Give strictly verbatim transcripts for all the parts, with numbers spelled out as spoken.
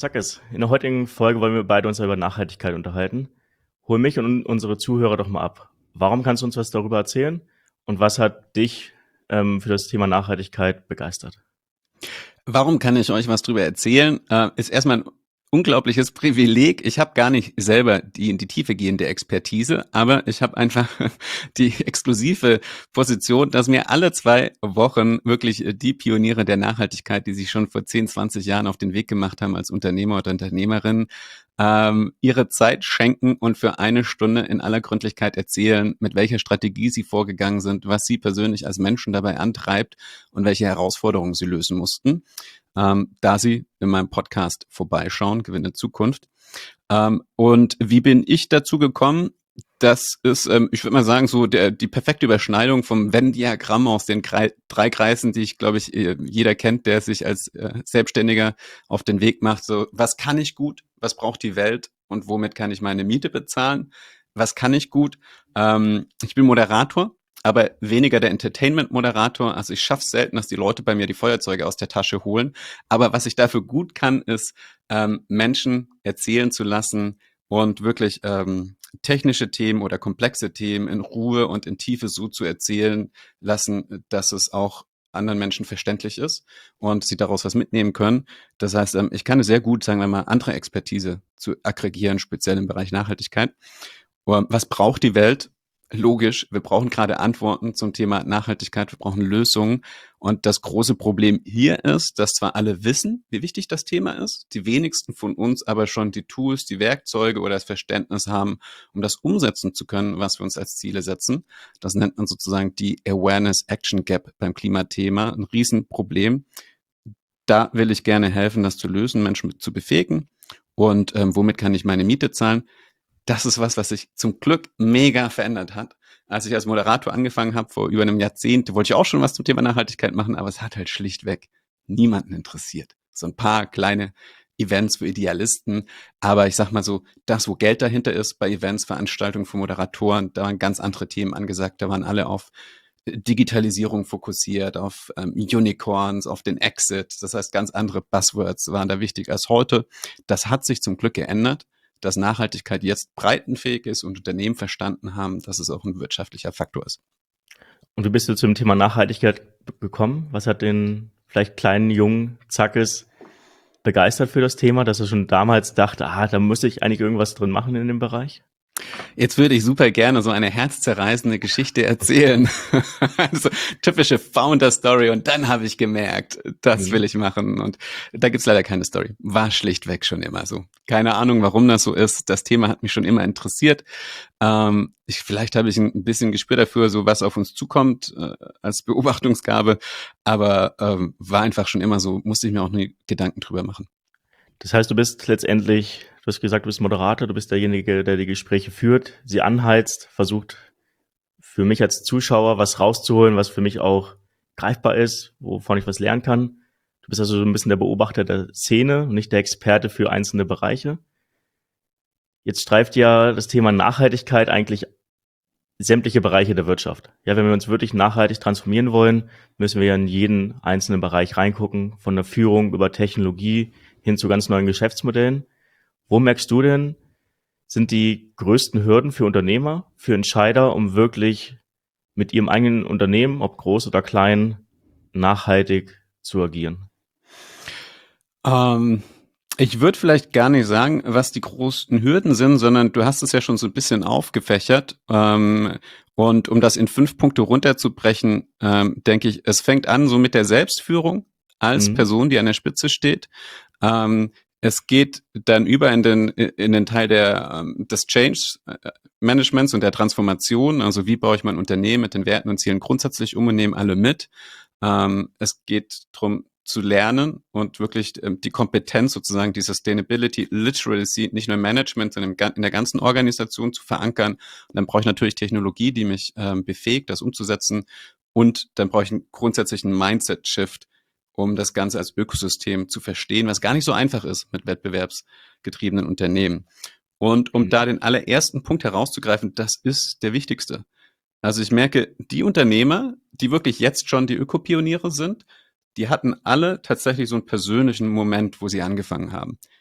Zack es. In der heutigen Folge wollen wir beide uns über Nachhaltigkeit unterhalten. Hol mich und unsere Zuhörer doch mal ab. Warum kannst du uns was darüber erzählen? Und was hat dich ähm, für das Thema Nachhaltigkeit begeistert? Warum kann ich euch was drüber erzählen? Äh, ist erstmal ein unglaubliches Privileg. Ich habe gar nicht selber die in die Tiefe gehende Expertise, aber ich habe einfach die exklusive Position, dass mir alle zwei Wochen wirklich äh, die Pioniere der Nachhaltigkeit, die sich schon vor zehn, zwanzig Jahren auf den Weg gemacht haben als Unternehmer oder Unternehmerin, ähm, ihre Zeit schenken und für eine Stunde in aller Gründlichkeit erzählen, mit welcher Strategie sie vorgegangen sind, was sie persönlich als Menschen dabei antreibt und welche Herausforderungen sie lösen mussten, ähm, da sie in meinem Podcast vorbeischauen, Gewinne Zukunft. Ähm, und wie bin ich dazu gekommen? Das ist, ähm, ich würde mal sagen, so der, die perfekte Überschneidung vom Venn-Diagramm aus den Krei- drei Kreisen, die ich, glaube ich, äh, jeder kennt, der sich als äh, Selbstständiger auf den Weg macht. So, was kann ich gut? Was braucht die Welt? Und womit kann ich meine Miete bezahlen? Was kann ich gut? Ähm, ich bin Moderator, aber weniger der Entertainment-Moderator. Also ich schaffe es selten, dass die Leute bei mir die Feuerzeuge aus der Tasche holen. Aber was ich dafür gut kann, ist, ähm, Menschen erzählen zu lassen und wirklich ähm, technische Themen oder komplexe Themen in Ruhe und in Tiefe so zu erzählen lassen, dass es auch anderen Menschen verständlich ist und sie daraus was mitnehmen können. Das heißt, ähm, ich kann sehr gut, sagen wir mal, andere Expertise zu aggregieren, speziell im Bereich Nachhaltigkeit. Und was braucht die Welt? Logisch, wir brauchen gerade Antworten zum Thema Nachhaltigkeit, wir brauchen Lösungen. Und das große Problem hier ist, dass zwar alle wissen, wie wichtig das Thema ist, die wenigsten von uns aber schon die Tools, die Werkzeuge oder das Verständnis haben, um das umsetzen zu können, was wir uns als Ziele setzen. Das nennt man sozusagen die Awareness Action Gap beim Klimathema, ein Riesenproblem. Da will ich gerne helfen, das zu lösen, Menschen mit zu befähigen. Und ähm, womit kann ich meine Miete zahlen? Das ist was, was sich zum Glück mega verändert hat. Als ich als Moderator angefangen habe, vor über einem Jahrzehnt, wollte ich auch schon was zum Thema Nachhaltigkeit machen, aber es hat halt schlichtweg niemanden interessiert. So ein paar kleine Events für Idealisten, aber ich sag mal so, das, wo Geld dahinter ist, bei Events, Veranstaltungen für Moderatoren, da waren ganz andere Themen angesagt, da waren alle auf Digitalisierung fokussiert, auf ähm, Unicorns, auf den Exit. Das heißt, ganz andere Buzzwords waren da wichtig als heute. Das hat sich zum Glück geändert, dass Nachhaltigkeit jetzt breitenfähig ist und Unternehmen verstanden haben, dass es auch ein wirtschaftlicher Faktor ist. Und wie bist du zum Thema Nachhaltigkeit b- gekommen? Was hat den vielleicht kleinen jungen Zackes begeistert für das Thema, dass er schon damals dachte, ah, da muss ich eigentlich irgendwas drin machen in dem Bereich? Jetzt würde ich super gerne so eine herzzerreißende Geschichte erzählen. Also typische Founder-Story und dann habe ich gemerkt, das will Mhm. ich machen. Und da gibt's leider keine Story. War schlichtweg schon immer so. Keine Ahnung, warum das so ist. Das Thema hat mich schon immer interessiert. Ähm, ich, vielleicht habe ich ein bisschen Gespür dafür, so was auf uns zukommt äh, als Beobachtungsgabe. Aber ähm, war einfach schon immer so, musste ich mir auch nie Gedanken drüber machen. Das heißt, du bist letztendlich, du hast gesagt, du bist Moderator, du bist derjenige, der die Gespräche führt, sie anheizt, versucht für mich als Zuschauer was rauszuholen, was für mich auch greifbar ist, wovon ich was lernen kann. Du bist also so ein bisschen der Beobachter der Szene und nicht der Experte für einzelne Bereiche. Jetzt streift ja das Thema Nachhaltigkeit eigentlich sämtliche Bereiche der Wirtschaft. Ja, wenn wir uns wirklich nachhaltig transformieren wollen, müssen wir ja in jeden einzelnen Bereich reingucken, von der Führung über Technologie hin zu ganz neuen Geschäftsmodellen. Wo merkst du denn, sind die größten Hürden für Unternehmer, für Entscheider, um wirklich mit ihrem eigenen Unternehmen, ob groß oder klein, nachhaltig zu agieren? Ähm, ich würde vielleicht gar nicht sagen, was die größten Hürden sind, sondern du hast es ja schon so ein bisschen aufgefächert. Ähm, und um das in fünf Punkte runterzubrechen, ähm, denke ich, es fängt an so mit der Selbstführung als Mhm. Person, die an der Spitze steht. Ähm, es geht dann über in den, in den Teil der, ähm, des Change Managements und der Transformation. Also wie baue ich mein Unternehmen mit den Werten und Zielen grundsätzlich um und nehme alle mit. Ähm, es geht darum, zu lernen und wirklich ähm, die Kompetenz sozusagen, die Sustainability Literacy nicht nur im Management, sondern im, in der ganzen Organisation zu verankern. Und dann brauche ich natürlich Technologie, die mich ähm, befähigt, das umzusetzen. Und dann brauche ich einen grundsätzlichen Mindset-Shift, um das Ganze als Ökosystem zu verstehen, was gar nicht so einfach ist mit wettbewerbsgetriebenen Unternehmen. Und um da Mhm. den allerersten Punkt herauszugreifen, das ist der wichtigste. Also ich merke, die Unternehmer, die wirklich jetzt schon die Ökopioniere sind, die hatten alle tatsächlich so einen persönlichen Moment, wo sie angefangen haben.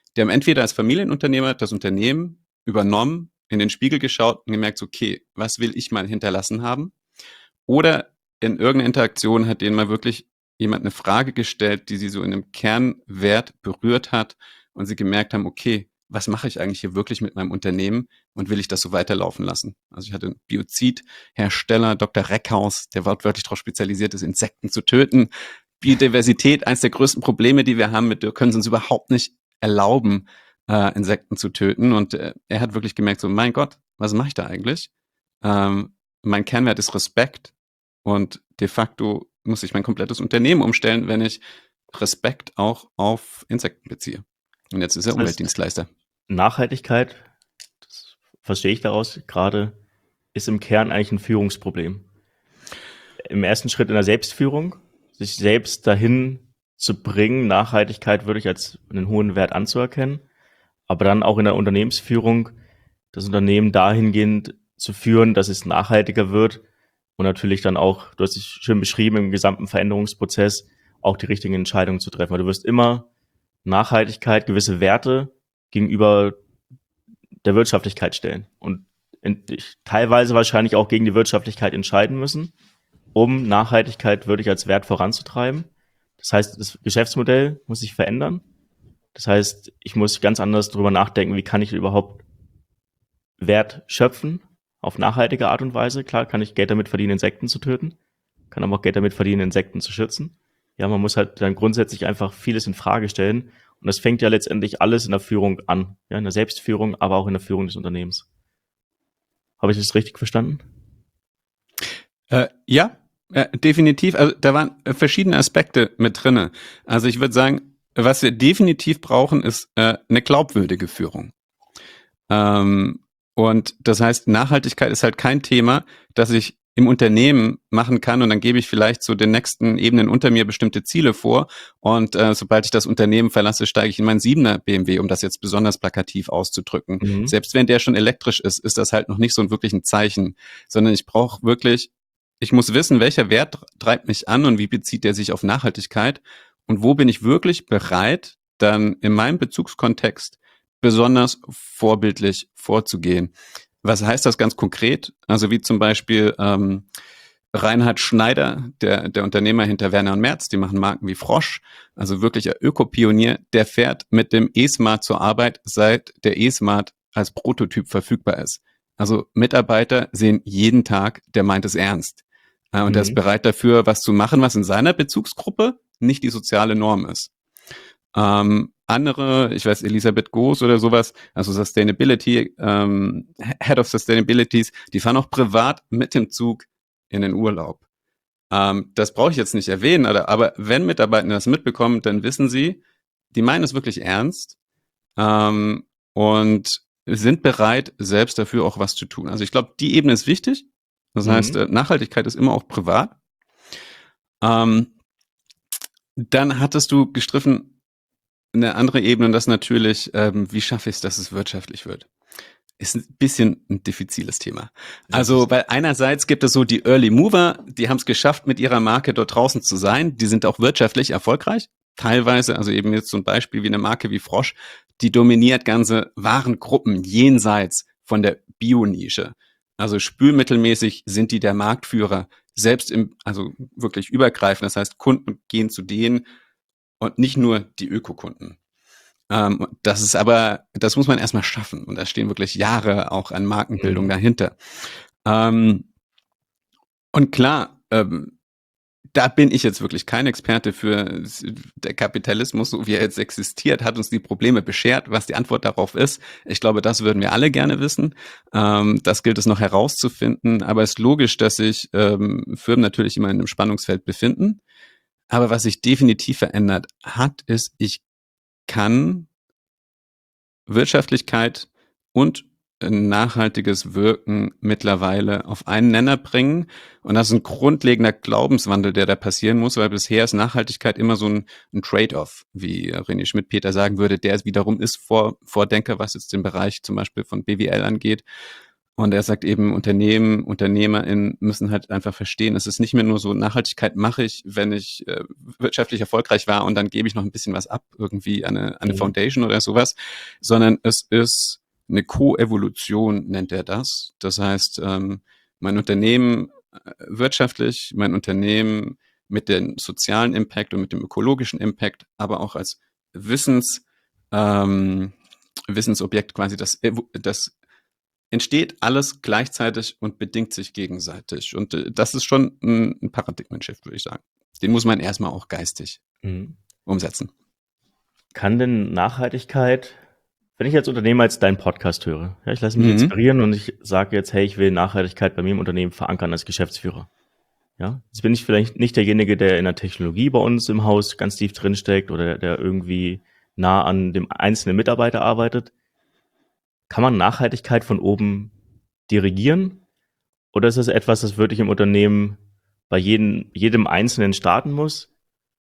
Die haben entweder als Familienunternehmer das Unternehmen übernommen, in den Spiegel geschaut und gemerkt, okay, was will ich mal hinterlassen haben? Oder in irgendeiner Interaktion hat denen mal wirklich jemand eine Frage gestellt, die sie so in einem Kernwert berührt hat und sie gemerkt haben, okay, was mache ich eigentlich hier wirklich mit meinem Unternehmen und will ich das so weiterlaufen lassen? Also ich hatte einen Biozidhersteller, Doktor Reckhaus, der wortwörtlich darauf spezialisiert ist, Insekten zu töten. Biodiversität, eines der größten Probleme, die wir haben, mit wir können es uns überhaupt nicht erlauben, äh, Insekten zu töten. Und äh, er hat wirklich gemerkt, so mein Gott, was mache ich da eigentlich? Ähm, mein Kernwert ist Respekt und de facto muss ich mein komplettes Unternehmen umstellen, wenn ich Respekt auch auf Insekten beziehe. Und jetzt ist er Das heißt, Umweltdienstleister. Nachhaltigkeit, das verstehe ich daraus gerade, ist im Kern eigentlich ein Führungsproblem. Im ersten Schritt in der Selbstführung, sich selbst dahin zu bringen, Nachhaltigkeit wirklich als einen hohen Wert anzuerkennen, aber dann auch in der Unternehmensführung das Unternehmen dahingehend zu führen, dass es nachhaltiger wird und natürlich dann auch, du hast es schön beschrieben, im gesamten Veränderungsprozess auch die richtigen Entscheidungen zu treffen. Weil du wirst immer Nachhaltigkeit, gewisse Werte gegenüber der Wirtschaftlichkeit stellen und in, teilweise wahrscheinlich auch gegen die Wirtschaftlichkeit entscheiden müssen, um Nachhaltigkeit wirklich als Wert voranzutreiben. Das heißt, das Geschäftsmodell muss sich verändern. Das heißt, ich muss ganz anders drüber nachdenken, wie kann ich überhaupt Wert schöpfen auf nachhaltige Art und Weise. Klar, kann ich Geld damit verdienen, Insekten zu töten, kann aber auch Geld damit verdienen, Insekten zu schützen. Ja, man muss halt dann grundsätzlich einfach vieles in Frage stellen. Und das fängt ja letztendlich alles in der Führung an. Ja, in der Selbstführung, aber auch in der Führung des Unternehmens. Habe ich das richtig verstanden? Äh, ja, äh, definitiv. Also da waren äh, verschiedene Aspekte mit drinne. Also ich würde sagen, was wir definitiv brauchen, ist äh, eine glaubwürdige Führung. Ähm, und das heißt, Nachhaltigkeit ist halt kein Thema, das ich im Unternehmen machen kann und dann gebe ich vielleicht so den nächsten Ebenen unter mir bestimmte Ziele vor und äh, sobald ich das Unternehmen verlasse, steige ich in meinen Siebener B M W, um das jetzt besonders plakativ auszudrücken. Mhm. Selbst wenn der schon elektrisch ist, ist das halt noch nicht so ein wirklich ein Zeichen, sondern ich brauche wirklich, ich muss wissen, welcher Wert treibt mich an und wie bezieht der sich auf Nachhaltigkeit und wo bin ich wirklich bereit, dann in meinem Bezugskontext besonders vorbildlich vorzugehen. Was heißt das ganz konkret? Also wie zum Beispiel ähm, Reinhard Schneider, der, der Unternehmer hinter Werner und Merz, die machen Marken wie Frosch, also wirklich ein Ökopionier, der fährt mit dem E-Smart zur Arbeit, seit der E-Smart als Prototyp verfügbar ist. Also Mitarbeiter sehen jeden Tag, der meint es ernst. Äh, und mhm. der ist bereit dafür, was zu machen, was in seiner Bezugsgruppe nicht die soziale Norm ist. Ähm, andere, ich weiß, Elisabeth Goos oder sowas, also Sustainability, ähm, Head of Sustainabilities, die fahren auch privat mit dem Zug in den Urlaub. Ähm, das brauche ich jetzt nicht erwähnen, aber, aber wenn Mitarbeiter das mitbekommen, dann wissen sie, die meinen es wirklich ernst ähm, und sind bereit, selbst dafür auch was zu tun. Also ich glaube, die Ebene ist wichtig. Das mhm. heißt, Nachhaltigkeit ist immer auch privat. Ähm, dann hattest du gestriffen, eine andere Ebene, und das natürlich, ähm, wie schaffe ich es, dass es wirtschaftlich wird? Ist ein bisschen ein diffiziles Thema. Also, weil einerseits gibt es so die Early Mover, die haben es geschafft, mit ihrer Marke dort draußen zu sein. Die sind auch wirtschaftlich erfolgreich. Teilweise, also eben jetzt so ein Beispiel wie eine Marke wie Frosch, die dominiert ganze Warengruppen jenseits von der Bio-Nische. Also spülmittelmäßig sind die der Marktführer, selbst im, also wirklich übergreifend. Das heißt, Kunden gehen zu denen, und nicht nur die Ökokunden. Ähm, das ist aber, das muss man erstmal schaffen. Und da stehen wirklich Jahre auch an Markenbildung mhm. dahinter. Ähm, und klar, ähm, da bin ich jetzt wirklich kein Experte für. Der Kapitalismus, so wie er jetzt existiert, hat uns die Probleme beschert. Was die Antwort darauf ist, ich glaube, das würden wir alle gerne wissen. Ähm, das gilt es noch herauszufinden. Aber es ist logisch, dass sich ähm, Firmen natürlich immer in einem Spannungsfeld befinden. Aber was sich definitiv verändert hat, ist, ich kann Wirtschaftlichkeit und nachhaltiges Wirken mittlerweile auf einen Nenner bringen. Und das ist ein grundlegender Glaubenswandel, der da passieren muss, weil bisher ist Nachhaltigkeit immer so ein, ein Trade-off, wie René Schmidt-Peter sagen würde, der wiederum ist Vor, Vordenker, was jetzt den Bereich zum Beispiel von B W L angeht. Und er sagt eben, Unternehmen, UnternehmerInnen müssen halt einfach verstehen, es ist nicht mehr nur so, Nachhaltigkeit mache ich, wenn ich äh, wirtschaftlich erfolgreich war und dann gebe ich noch ein bisschen was ab, irgendwie an eine, an eine Mhm. Foundation oder sowas, sondern es ist eine Koevolution, nennt er das. Das heißt, ähm, mein Unternehmen äh, wirtschaftlich, mein Unternehmen mit dem sozialen Impact und mit dem ökologischen Impact, aber auch als Wissens, ähm, Wissensobjekt quasi, das, evo- das entsteht alles gleichzeitig und bedingt sich gegenseitig. Und äh, das ist schon ein, ein Paradigmen-Shift, würde ich sagen. Den muss man erstmal auch geistig Mhm. umsetzen. Kann denn Nachhaltigkeit, wenn ich als Unternehmer jetzt deinen Podcast höre, ja, ich lasse mich Mhm. inspirieren und ich sage jetzt, hey, ich will Nachhaltigkeit bei mir im Unternehmen verankern als Geschäftsführer. Ja, jetzt bin ich vielleicht nicht derjenige, der in der Technologie bei uns im Haus ganz tief drinsteckt oder der irgendwie nah an dem einzelnen Mitarbeiter arbeitet. Kann man Nachhaltigkeit von oben dirigieren? Oder ist das etwas, das wirklich im Unternehmen bei jedem, jedem Einzelnen starten muss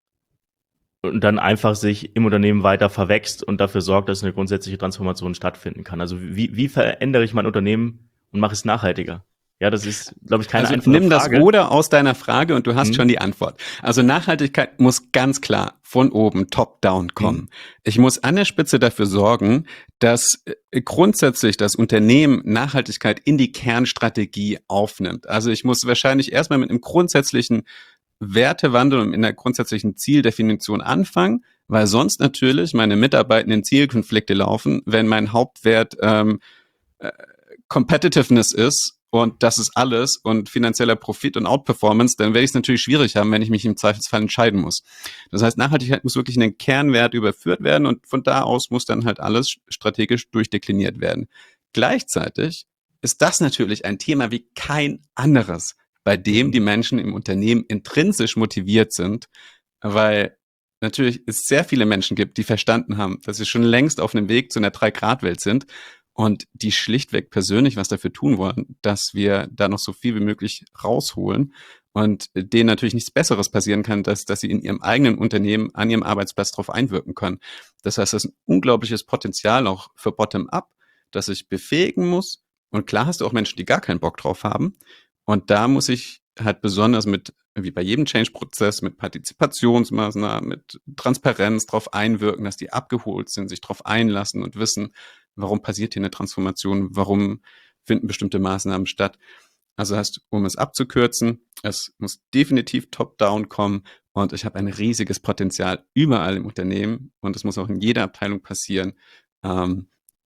und dann einfach sich im Unternehmen weiter verwächst und dafür sorgt, dass eine grundsätzliche Transformation stattfinden kann? Also wie, wie verändere ich mein Unternehmen und mache es nachhaltiger? Ja, das ist, glaube ich, keine Also einfache nimm das Frage. Oder aus deiner Frage und du hast Hm? schon die Antwort. Also Nachhaltigkeit muss ganz klar von oben, top-down kommen. Hm? Ich muss an der Spitze dafür sorgen, dass äh, grundsätzlich das Unternehmen Nachhaltigkeit in die Kernstrategie aufnimmt. Also ich muss wahrscheinlich erstmal mit einem grundsätzlichen Wertewandel und in der grundsätzlichen Zieldefinition anfangen, weil sonst natürlich meine Mitarbeitenden Zielkonflikte laufen, wenn mein Hauptwert ähm, äh, Competitiveness ist und das ist alles und finanzieller Profit und Outperformance, dann werde ich es natürlich schwierig haben, wenn ich mich im Zweifelsfall entscheiden muss. Das heißt, Nachhaltigkeit muss wirklich in den Kernwert überführt werden und von da aus muss dann halt alles strategisch durchdekliniert werden. Gleichzeitig ist das natürlich ein Thema wie kein anderes, bei dem die Menschen im Unternehmen intrinsisch motiviert sind, weil natürlich es sehr viele Menschen gibt, die verstanden haben, dass sie schon längst auf einem Weg zu einer Drei-Grad-Welt sind und die schlichtweg persönlich was dafür tun wollen, dass wir da noch so viel wie möglich rausholen und denen natürlich nichts Besseres passieren kann, dass, dass sie in ihrem eigenen Unternehmen an ihrem Arbeitsplatz darauf einwirken können. Das heißt, das ist ein unglaubliches Potenzial auch für Bottom-up, das ich befähigen muss. Und klar hast du auch Menschen, die gar keinen Bock drauf haben. Und da muss ich halt besonders mit, wie bei jedem Change-Prozess, mit Partizipationsmaßnahmen, mit Transparenz darauf einwirken, dass die abgeholt sind, sich darauf einlassen und wissen, warum passiert hier eine Transformation, warum finden bestimmte Maßnahmen statt. Also heißt, um es abzukürzen, es muss definitiv top-down kommen und ich habe ein riesiges Potenzial überall im Unternehmen und es muss auch in jeder Abteilung passieren, ähm,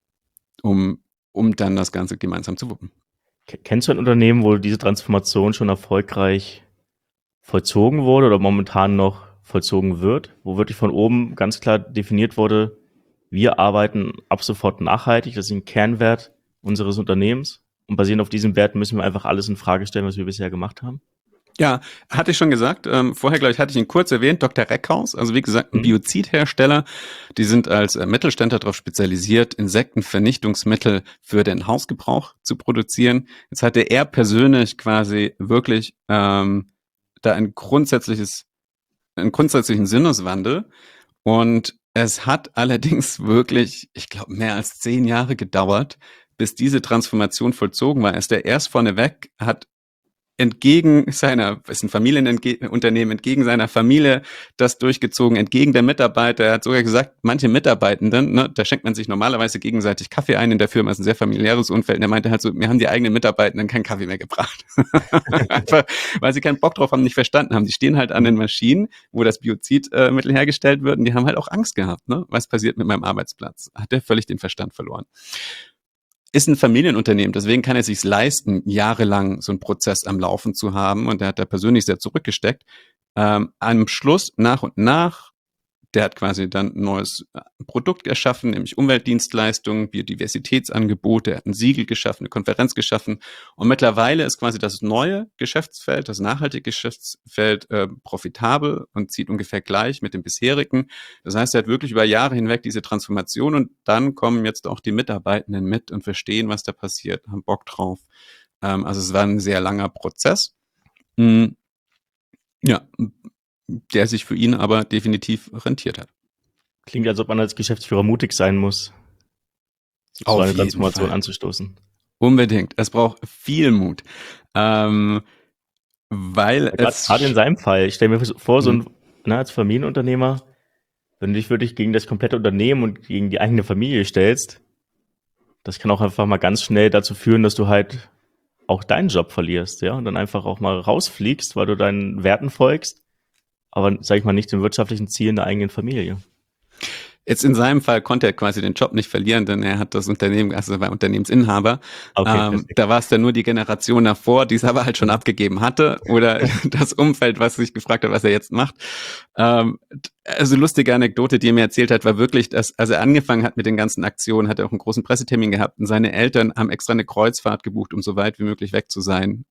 um, um dann das Ganze gemeinsam zu wuppen. Kennst du ein Unternehmen, wo diese Transformation schon erfolgreich vollzogen wurde oder momentan noch vollzogen wird, wo wirklich von oben ganz klar definiert wurde, wir arbeiten ab sofort nachhaltig, das ist ein Kernwert unseres Unternehmens und basierend auf diesem Wert müssen wir einfach alles in Frage stellen, was wir bisher gemacht haben? Ja, hatte ich schon gesagt. Ähm, vorher, glaube ich, hatte ich ihn kurz erwähnt, Doktor Reckhaus, also wie gesagt, ein Mhm. Biozidhersteller. Die sind als äh, Mittelständler darauf spezialisiert, Insektenvernichtungsmittel für den Hausgebrauch zu produzieren. Jetzt hatte er persönlich quasi wirklich ähm, da ein grundsätzliches, einen grundsätzlichen Sinneswandel. Und es hat allerdings wirklich, ich glaube, mehr als zehn Jahre gedauert, bis diese Transformation vollzogen war. Er ist der erst vorneweg, hat entgegen seiner, ist ein Familienunternehmen, entgegen seiner Familie das durchgezogen, entgegen der Mitarbeiter. Er hat sogar gesagt, manche Mitarbeitenden, ne, da schenkt man sich normalerweise gegenseitig Kaffee ein in der Firma, ist ein sehr familiäres Umfeld. Und er meinte halt so, mir haben die eigenen Mitarbeitenden keinen Kaffee mehr gebracht. Einfach, weil sie keinen Bock drauf haben, nicht verstanden haben. Die stehen halt an den Maschinen, wo das Biozidmittel äh, hergestellt wird und die haben halt auch Angst gehabt, ne? Was passiert mit meinem Arbeitsplatz? Hat der völlig den Verstand verloren. Ist ein Familienunternehmen, deswegen kann er sich leisten, jahrelang so einen Prozess am Laufen zu haben und der hat da persönlich sehr zurückgesteckt. Ähm, am Schluss nach und nach, der hat quasi dann ein neues Produkt erschaffen, nämlich Umweltdienstleistungen, Biodiversitätsangebote, er hat ein Siegel geschaffen, eine Konferenz geschaffen und mittlerweile ist quasi das neue Geschäftsfeld, das nachhaltige Geschäftsfeld äh, profitabel und zieht ungefähr gleich mit dem bisherigen. Das heißt, er hat wirklich über Jahre hinweg diese Transformation und dann kommen jetzt auch die Mitarbeitenden mit und verstehen, was da passiert, haben Bock drauf. Ähm, also es war ein sehr langer Prozess. Mhm. Ja, der sich für ihn aber definitiv rentiert hat. Klingt, als ob man als Geschäftsführer mutig sein muss, so Auf eine jeden Transformation Fall. anzustoßen. Unbedingt. Es braucht viel Mut. Ähm, weil Ja, es... Gerade in seinem Fall, ich stelle mir vor, so Mhm. ein, na, als Familienunternehmer, wenn du dich wirklich gegen das komplette Unternehmen und gegen die eigene Familie stellst, das kann auch einfach mal ganz schnell dazu führen, dass du halt auch deinen Job verlierst, ja, und dann einfach auch mal rausfliegst, weil du deinen Werten folgst, aber, sag ich mal, nicht den wirtschaftlichen Zielen der eigenen Familie. Jetzt in seinem Fall konnte er quasi den Job nicht verlieren, denn er hat das Unternehmen, also er war Unternehmensinhaber. Okay, Ähm, perfekt. da war es dann nur die Generation davor, die es aber halt schon Mhm. abgegeben hatte, oder das Umfeld, was sich gefragt hat, was er jetzt macht. Ähm, also lustige Anekdote, die er mir erzählt hat, war wirklich, dass als er angefangen hat mit den ganzen Aktionen, hat er auch einen großen Pressetermin gehabt und seine Eltern haben extra eine Kreuzfahrt gebucht, um so weit wie möglich weg zu sein.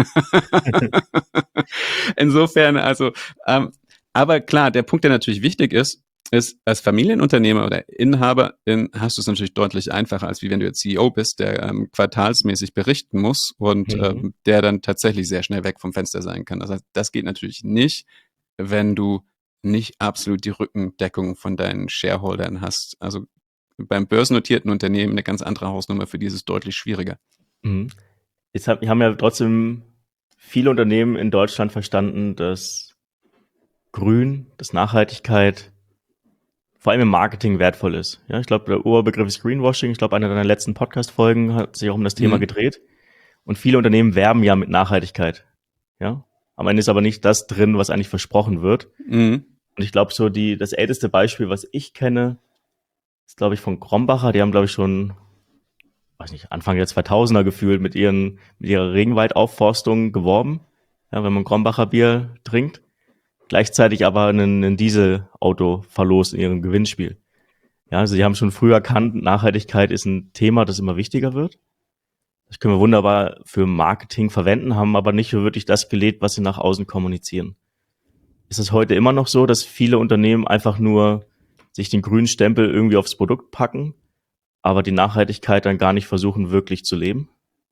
Insofern, also, ähm, aber klar, der Punkt, der natürlich wichtig ist, ist, als Familienunternehmer oder Inhaberin hast du es natürlich deutlich einfacher, als wie wenn du jetzt C E O bist, der ähm, quartalsmäßig berichten muss und Mhm. ähm, der dann tatsächlich sehr schnell weg vom Fenster sein kann. Das heißt, das geht natürlich nicht, wenn du nicht absolut die Rückendeckung von deinen Shareholdern hast. Also beim börsennotierten Unternehmen eine ganz andere Hausnummer, für die ist es deutlich schwieriger. Mhm. Jetzt hab, haben ja trotzdem viele Unternehmen in Deutschland verstanden, dass Grün, dass Nachhaltigkeit vor allem im Marketing wertvoll ist. Ja, ich glaube, der Oberbegriff ist Greenwashing. Ich glaube, eine deiner letzten Podcast-Folgen hat sich auch um das Thema Mhm. gedreht. Und viele Unternehmen werben ja mit Nachhaltigkeit. Ja, am Ende ist aber nicht das drin, was eigentlich versprochen wird. Mhm. Und ich glaube, so die, das älteste Beispiel, was ich kenne, ist, glaube ich, von Krombacher. Die haben, glaube ich, schon, weiß nicht, Anfang der zweitausender gefühlt mit ihren, mit ihrer Regenwaldaufforstung geworben. Ja, wenn man Krombacher Bier trinkt. Gleichzeitig aber einen, einen Dieselauto verlost in ihrem Gewinnspiel. Ja, also sie haben schon früh erkannt, Nachhaltigkeit ist ein Thema, das immer wichtiger wird. Das können wir wunderbar für Marketing verwenden, haben aber nicht wirklich das gelebt, was sie nach außen kommunizieren. Ist es heute immer noch so, dass viele Unternehmen einfach nur sich den grünen Stempel irgendwie aufs Produkt packen, aber die Nachhaltigkeit dann gar nicht versuchen, wirklich zu leben?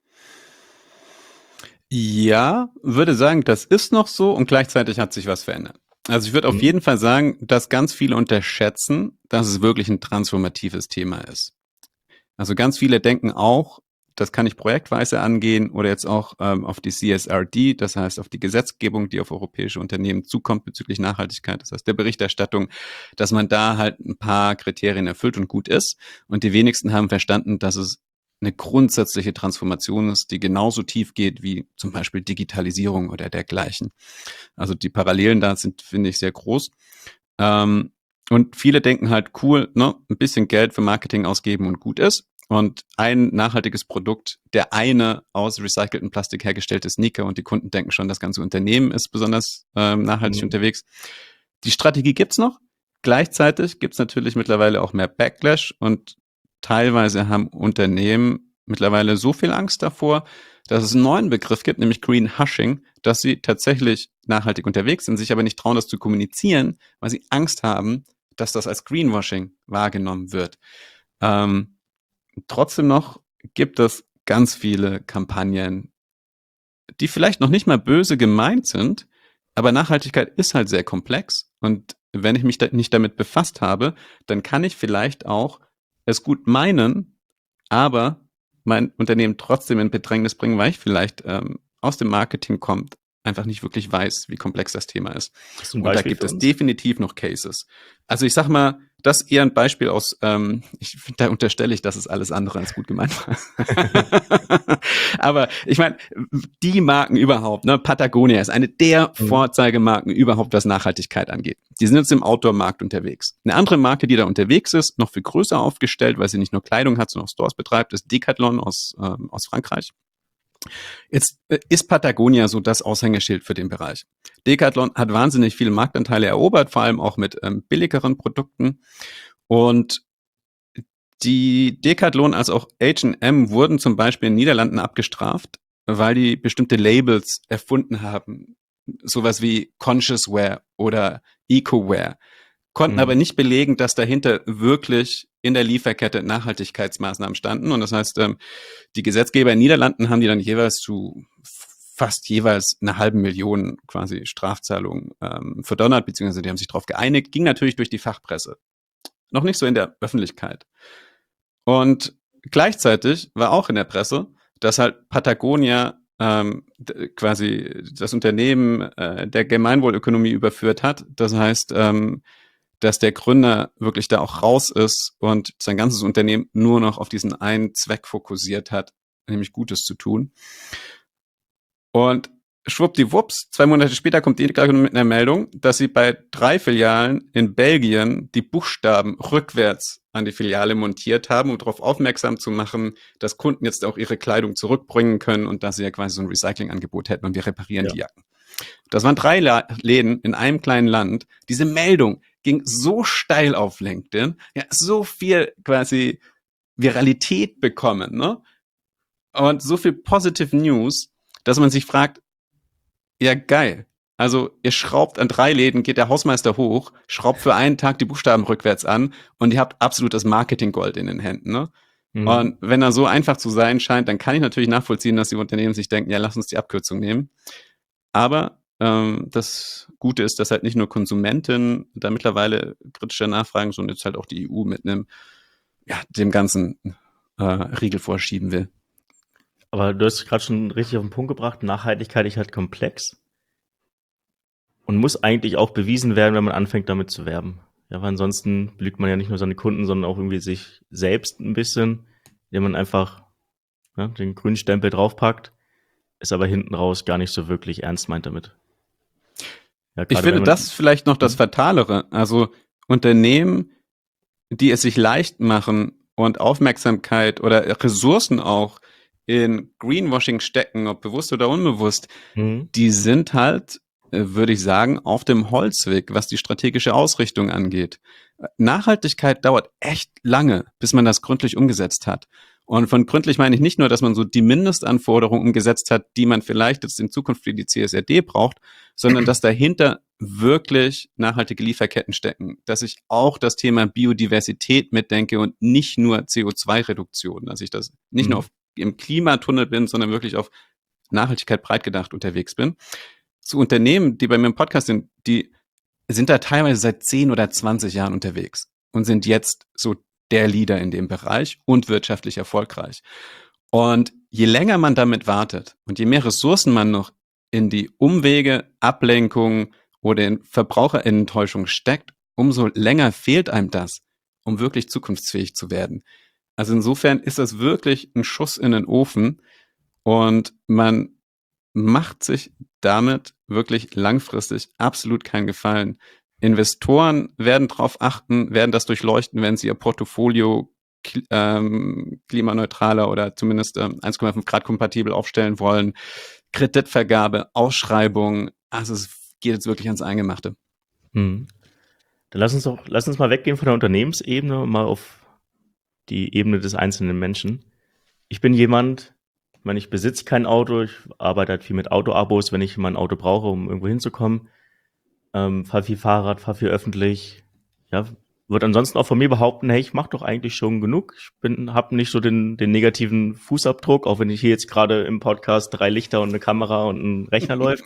Ja, würde sagen, das ist noch so und gleichzeitig hat sich was verändert. Also ich würde auf Mhm. jeden Fall sagen, dass ganz viele unterschätzen, dass es wirklich ein transformatives Thema ist. Also ganz viele denken auch, das kann ich projektweise angehen oder jetzt auch ähm, auf die C S R D, das heißt auf die Gesetzgebung, die auf europäische Unternehmen zukommt bezüglich Nachhaltigkeit, das heißt der Berichterstattung, dass man da halt ein paar Kriterien erfüllt und gut ist. Und die wenigsten haben verstanden, dass es eine grundsätzliche Transformation ist, die genauso tief geht wie zum Beispiel Digitalisierung oder dergleichen. Also die Parallelen da sind, finde ich, sehr groß. Ähm, und viele denken halt, cool, ne, ein bisschen Geld für Marketing ausgeben und gut ist. Und ein nachhaltiges Produkt, der eine aus recyceltem Plastik hergestellte Sneaker und die Kunden denken schon, das ganze Unternehmen ist besonders ähm, nachhaltig Mhm. unterwegs. Die Strategie gibt's noch. Gleichzeitig gibt's natürlich mittlerweile auch mehr Backlash und teilweise haben Unternehmen mittlerweile so viel Angst davor, dass es einen neuen Begriff gibt, nämlich Green Hushing, dass sie tatsächlich nachhaltig unterwegs sind, sich aber nicht trauen, das zu kommunizieren, weil sie Angst haben, dass das als Greenwashing wahrgenommen wird. Ähm, trotzdem noch gibt es ganz viele Kampagnen, die vielleicht noch nicht mal böse gemeint sind, aber Nachhaltigkeit ist halt sehr komplex und wenn ich mich da nicht damit befasst habe, dann kann ich vielleicht auch es gut meinen, aber mein Unternehmen trotzdem in Bedrängnis bringen, weil ich vielleicht ähm, aus dem Marketing kommt, einfach nicht wirklich weiß, wie komplex das Thema ist. Hast du ein Und da Beispiel gibt für es uns? definitiv noch Cases. Also ich sag mal, das ist eher ein Beispiel aus, ähm, ich, da unterstelle ich, dass es alles andere als gut gemeint war. Aber ich meine, die Marken überhaupt, ne, Patagonia ist eine der Mhm. Vorzeigemarken überhaupt, was Nachhaltigkeit angeht. Die sind jetzt im Outdoor-Markt unterwegs. Eine andere Marke, die da unterwegs ist, noch viel größer aufgestellt, weil sie nicht nur Kleidung hat, sondern auch Stores betreibt, ist Decathlon aus, ähm, aus Frankreich. Jetzt äh, ist Patagonia so das Aushängeschild für den Bereich. Decathlon hat wahnsinnig viele Marktanteile erobert, vor allem auch mit ähm, billigeren Produkten. Und die Decathlon als auch H und M wurden zum Beispiel in den Niederlanden abgestraft, weil die bestimmte Labels erfunden haben. Sowas wie Conscious Wear oder Eco Wear. Konnten aber Mhm. nicht belegen, dass dahinter wirklich in der Lieferkette Nachhaltigkeitsmaßnahmen standen. Und das heißt, ähm, die Gesetzgeber in den Niederlanden haben die dann jeweils zu fast jeweils eine halben Million quasi Strafzahlungen ähm, verdonnert, beziehungsweise die haben sich darauf geeinigt, ging natürlich durch die Fachpresse. Noch nicht so in der Öffentlichkeit. Und gleichzeitig war auch in der Presse, dass halt Patagonia ähm, d- quasi das Unternehmen äh, der Gemeinwohlökonomie überführt hat. Das heißt, ähm, dass der Gründer wirklich da auch raus ist und sein ganzes Unternehmen nur noch auf diesen einen Zweck fokussiert hat, nämlich Gutes zu tun. Und schwuppdiwupps, zwei Monate später kommt die gleich mit einer Meldung, dass sie bei drei Filialen in Belgien die Buchstaben rückwärts an die Filiale montiert haben, um darauf aufmerksam zu machen, dass Kunden jetzt auch ihre Kleidung zurückbringen können und dass sie ja quasi so ein Recyclingangebot hätten und wir reparieren Ja. die Jacken. Das waren drei La- Läden in einem kleinen Land. Diese Meldung ging so steil auf LinkedIn, ja, so viel quasi Viralität bekommen, ne? Und so viel Positive News, dass man sich fragt, ja, geil. Also ihr schraubt an drei Läden, geht der Hausmeister hoch, schraubt für einen Tag die Buchstaben rückwärts an und ihr habt absolutes Marketinggold in den Händen, ne? Mhm. Und wenn er so einfach zu sein scheint, dann kann ich natürlich nachvollziehen, dass die Unternehmen sich denken, ja, lass uns die Abkürzung nehmen. Aber ähm, das Gute ist, dass halt nicht nur Konsumenten da mittlerweile kritische Nachfragen, sondern jetzt halt auch die E U mit einem, ja, dem ganzen äh, Riegel vorschieben will. Aber du hast gerade schon richtig auf den Punkt gebracht, Nachhaltigkeit ist halt komplex und muss eigentlich auch bewiesen werden, wenn man anfängt damit zu werben. Ja, weil ansonsten belügt man ja nicht nur seine Kunden, sondern auch irgendwie sich selbst ein bisschen, indem man einfach ja, den grünen Stempel draufpackt, ist aber hinten raus gar nicht so wirklich ernst meint damit. Ja, Ich gerade finde wenn man, das vielleicht noch das Mhm. Fatalere. Also Unternehmen, die es sich leicht machen und Aufmerksamkeit oder Ressourcen auch in Greenwashing stecken, ob bewusst oder unbewusst, Mhm. die sind halt, äh, würde ich sagen, auf dem Holzweg, was die strategische Ausrichtung angeht. Nachhaltigkeit dauert echt lange, bis man das gründlich umgesetzt hat. Und von gründlich meine ich nicht nur, dass man so die Mindestanforderungen umgesetzt hat, die man vielleicht jetzt in Zukunft für die C S R D braucht, sondern dass dahinter wirklich nachhaltige Lieferketten stecken, dass ich auch das Thema Biodiversität mitdenke und nicht nur C O zwei Reduktion, dass ich das nicht nur Mhm. auf, im Klimatunnel bin, sondern wirklich auf Nachhaltigkeit breit gedacht unterwegs bin. Zu Unternehmen, die bei mir im Podcast sind, die sind da teilweise seit zehn oder zwanzig Jahren unterwegs und sind jetzt so der Leader in dem Bereich und wirtschaftlich erfolgreich. Und je länger man damit wartet und je mehr Ressourcen man noch in die Umwege, Ablenkung oder in Verbraucherenttäuschung steckt, umso länger fehlt einem das, um wirklich zukunftsfähig zu werden. Also insofern ist das wirklich ein Schuss in den Ofen und man macht sich damit wirklich langfristig absolut keinen Gefallen. Investoren werden darauf achten, werden das durchleuchten, wenn sie ihr Portfolio ähm, klimaneutraler oder zumindest ähm, eins Komma fünf Grad kompatibel aufstellen wollen. Kreditvergabe, Ausschreibung, also es geht jetzt wirklich ans Eingemachte. Mhm. Dann lass uns doch, lass uns mal weggehen von der Unternehmensebene und mal auf die Ebene des einzelnen Menschen. Ich bin jemand, ich meine, ich besitze kein Auto, ich arbeite halt viel mit Autoabos, wenn ich mal ein Auto brauche, um irgendwo hinzukommen. Ähm, fahre viel Fahrrad, fahre viel öffentlich. Ja, würde ansonsten auch von mir behaupten, hey, ich mache doch eigentlich schon genug. Ich bin, habe nicht so den, den negativen Fußabdruck, auch wenn ich hier jetzt gerade im Podcast drei Lichter und eine Kamera und ein Rechner läuft.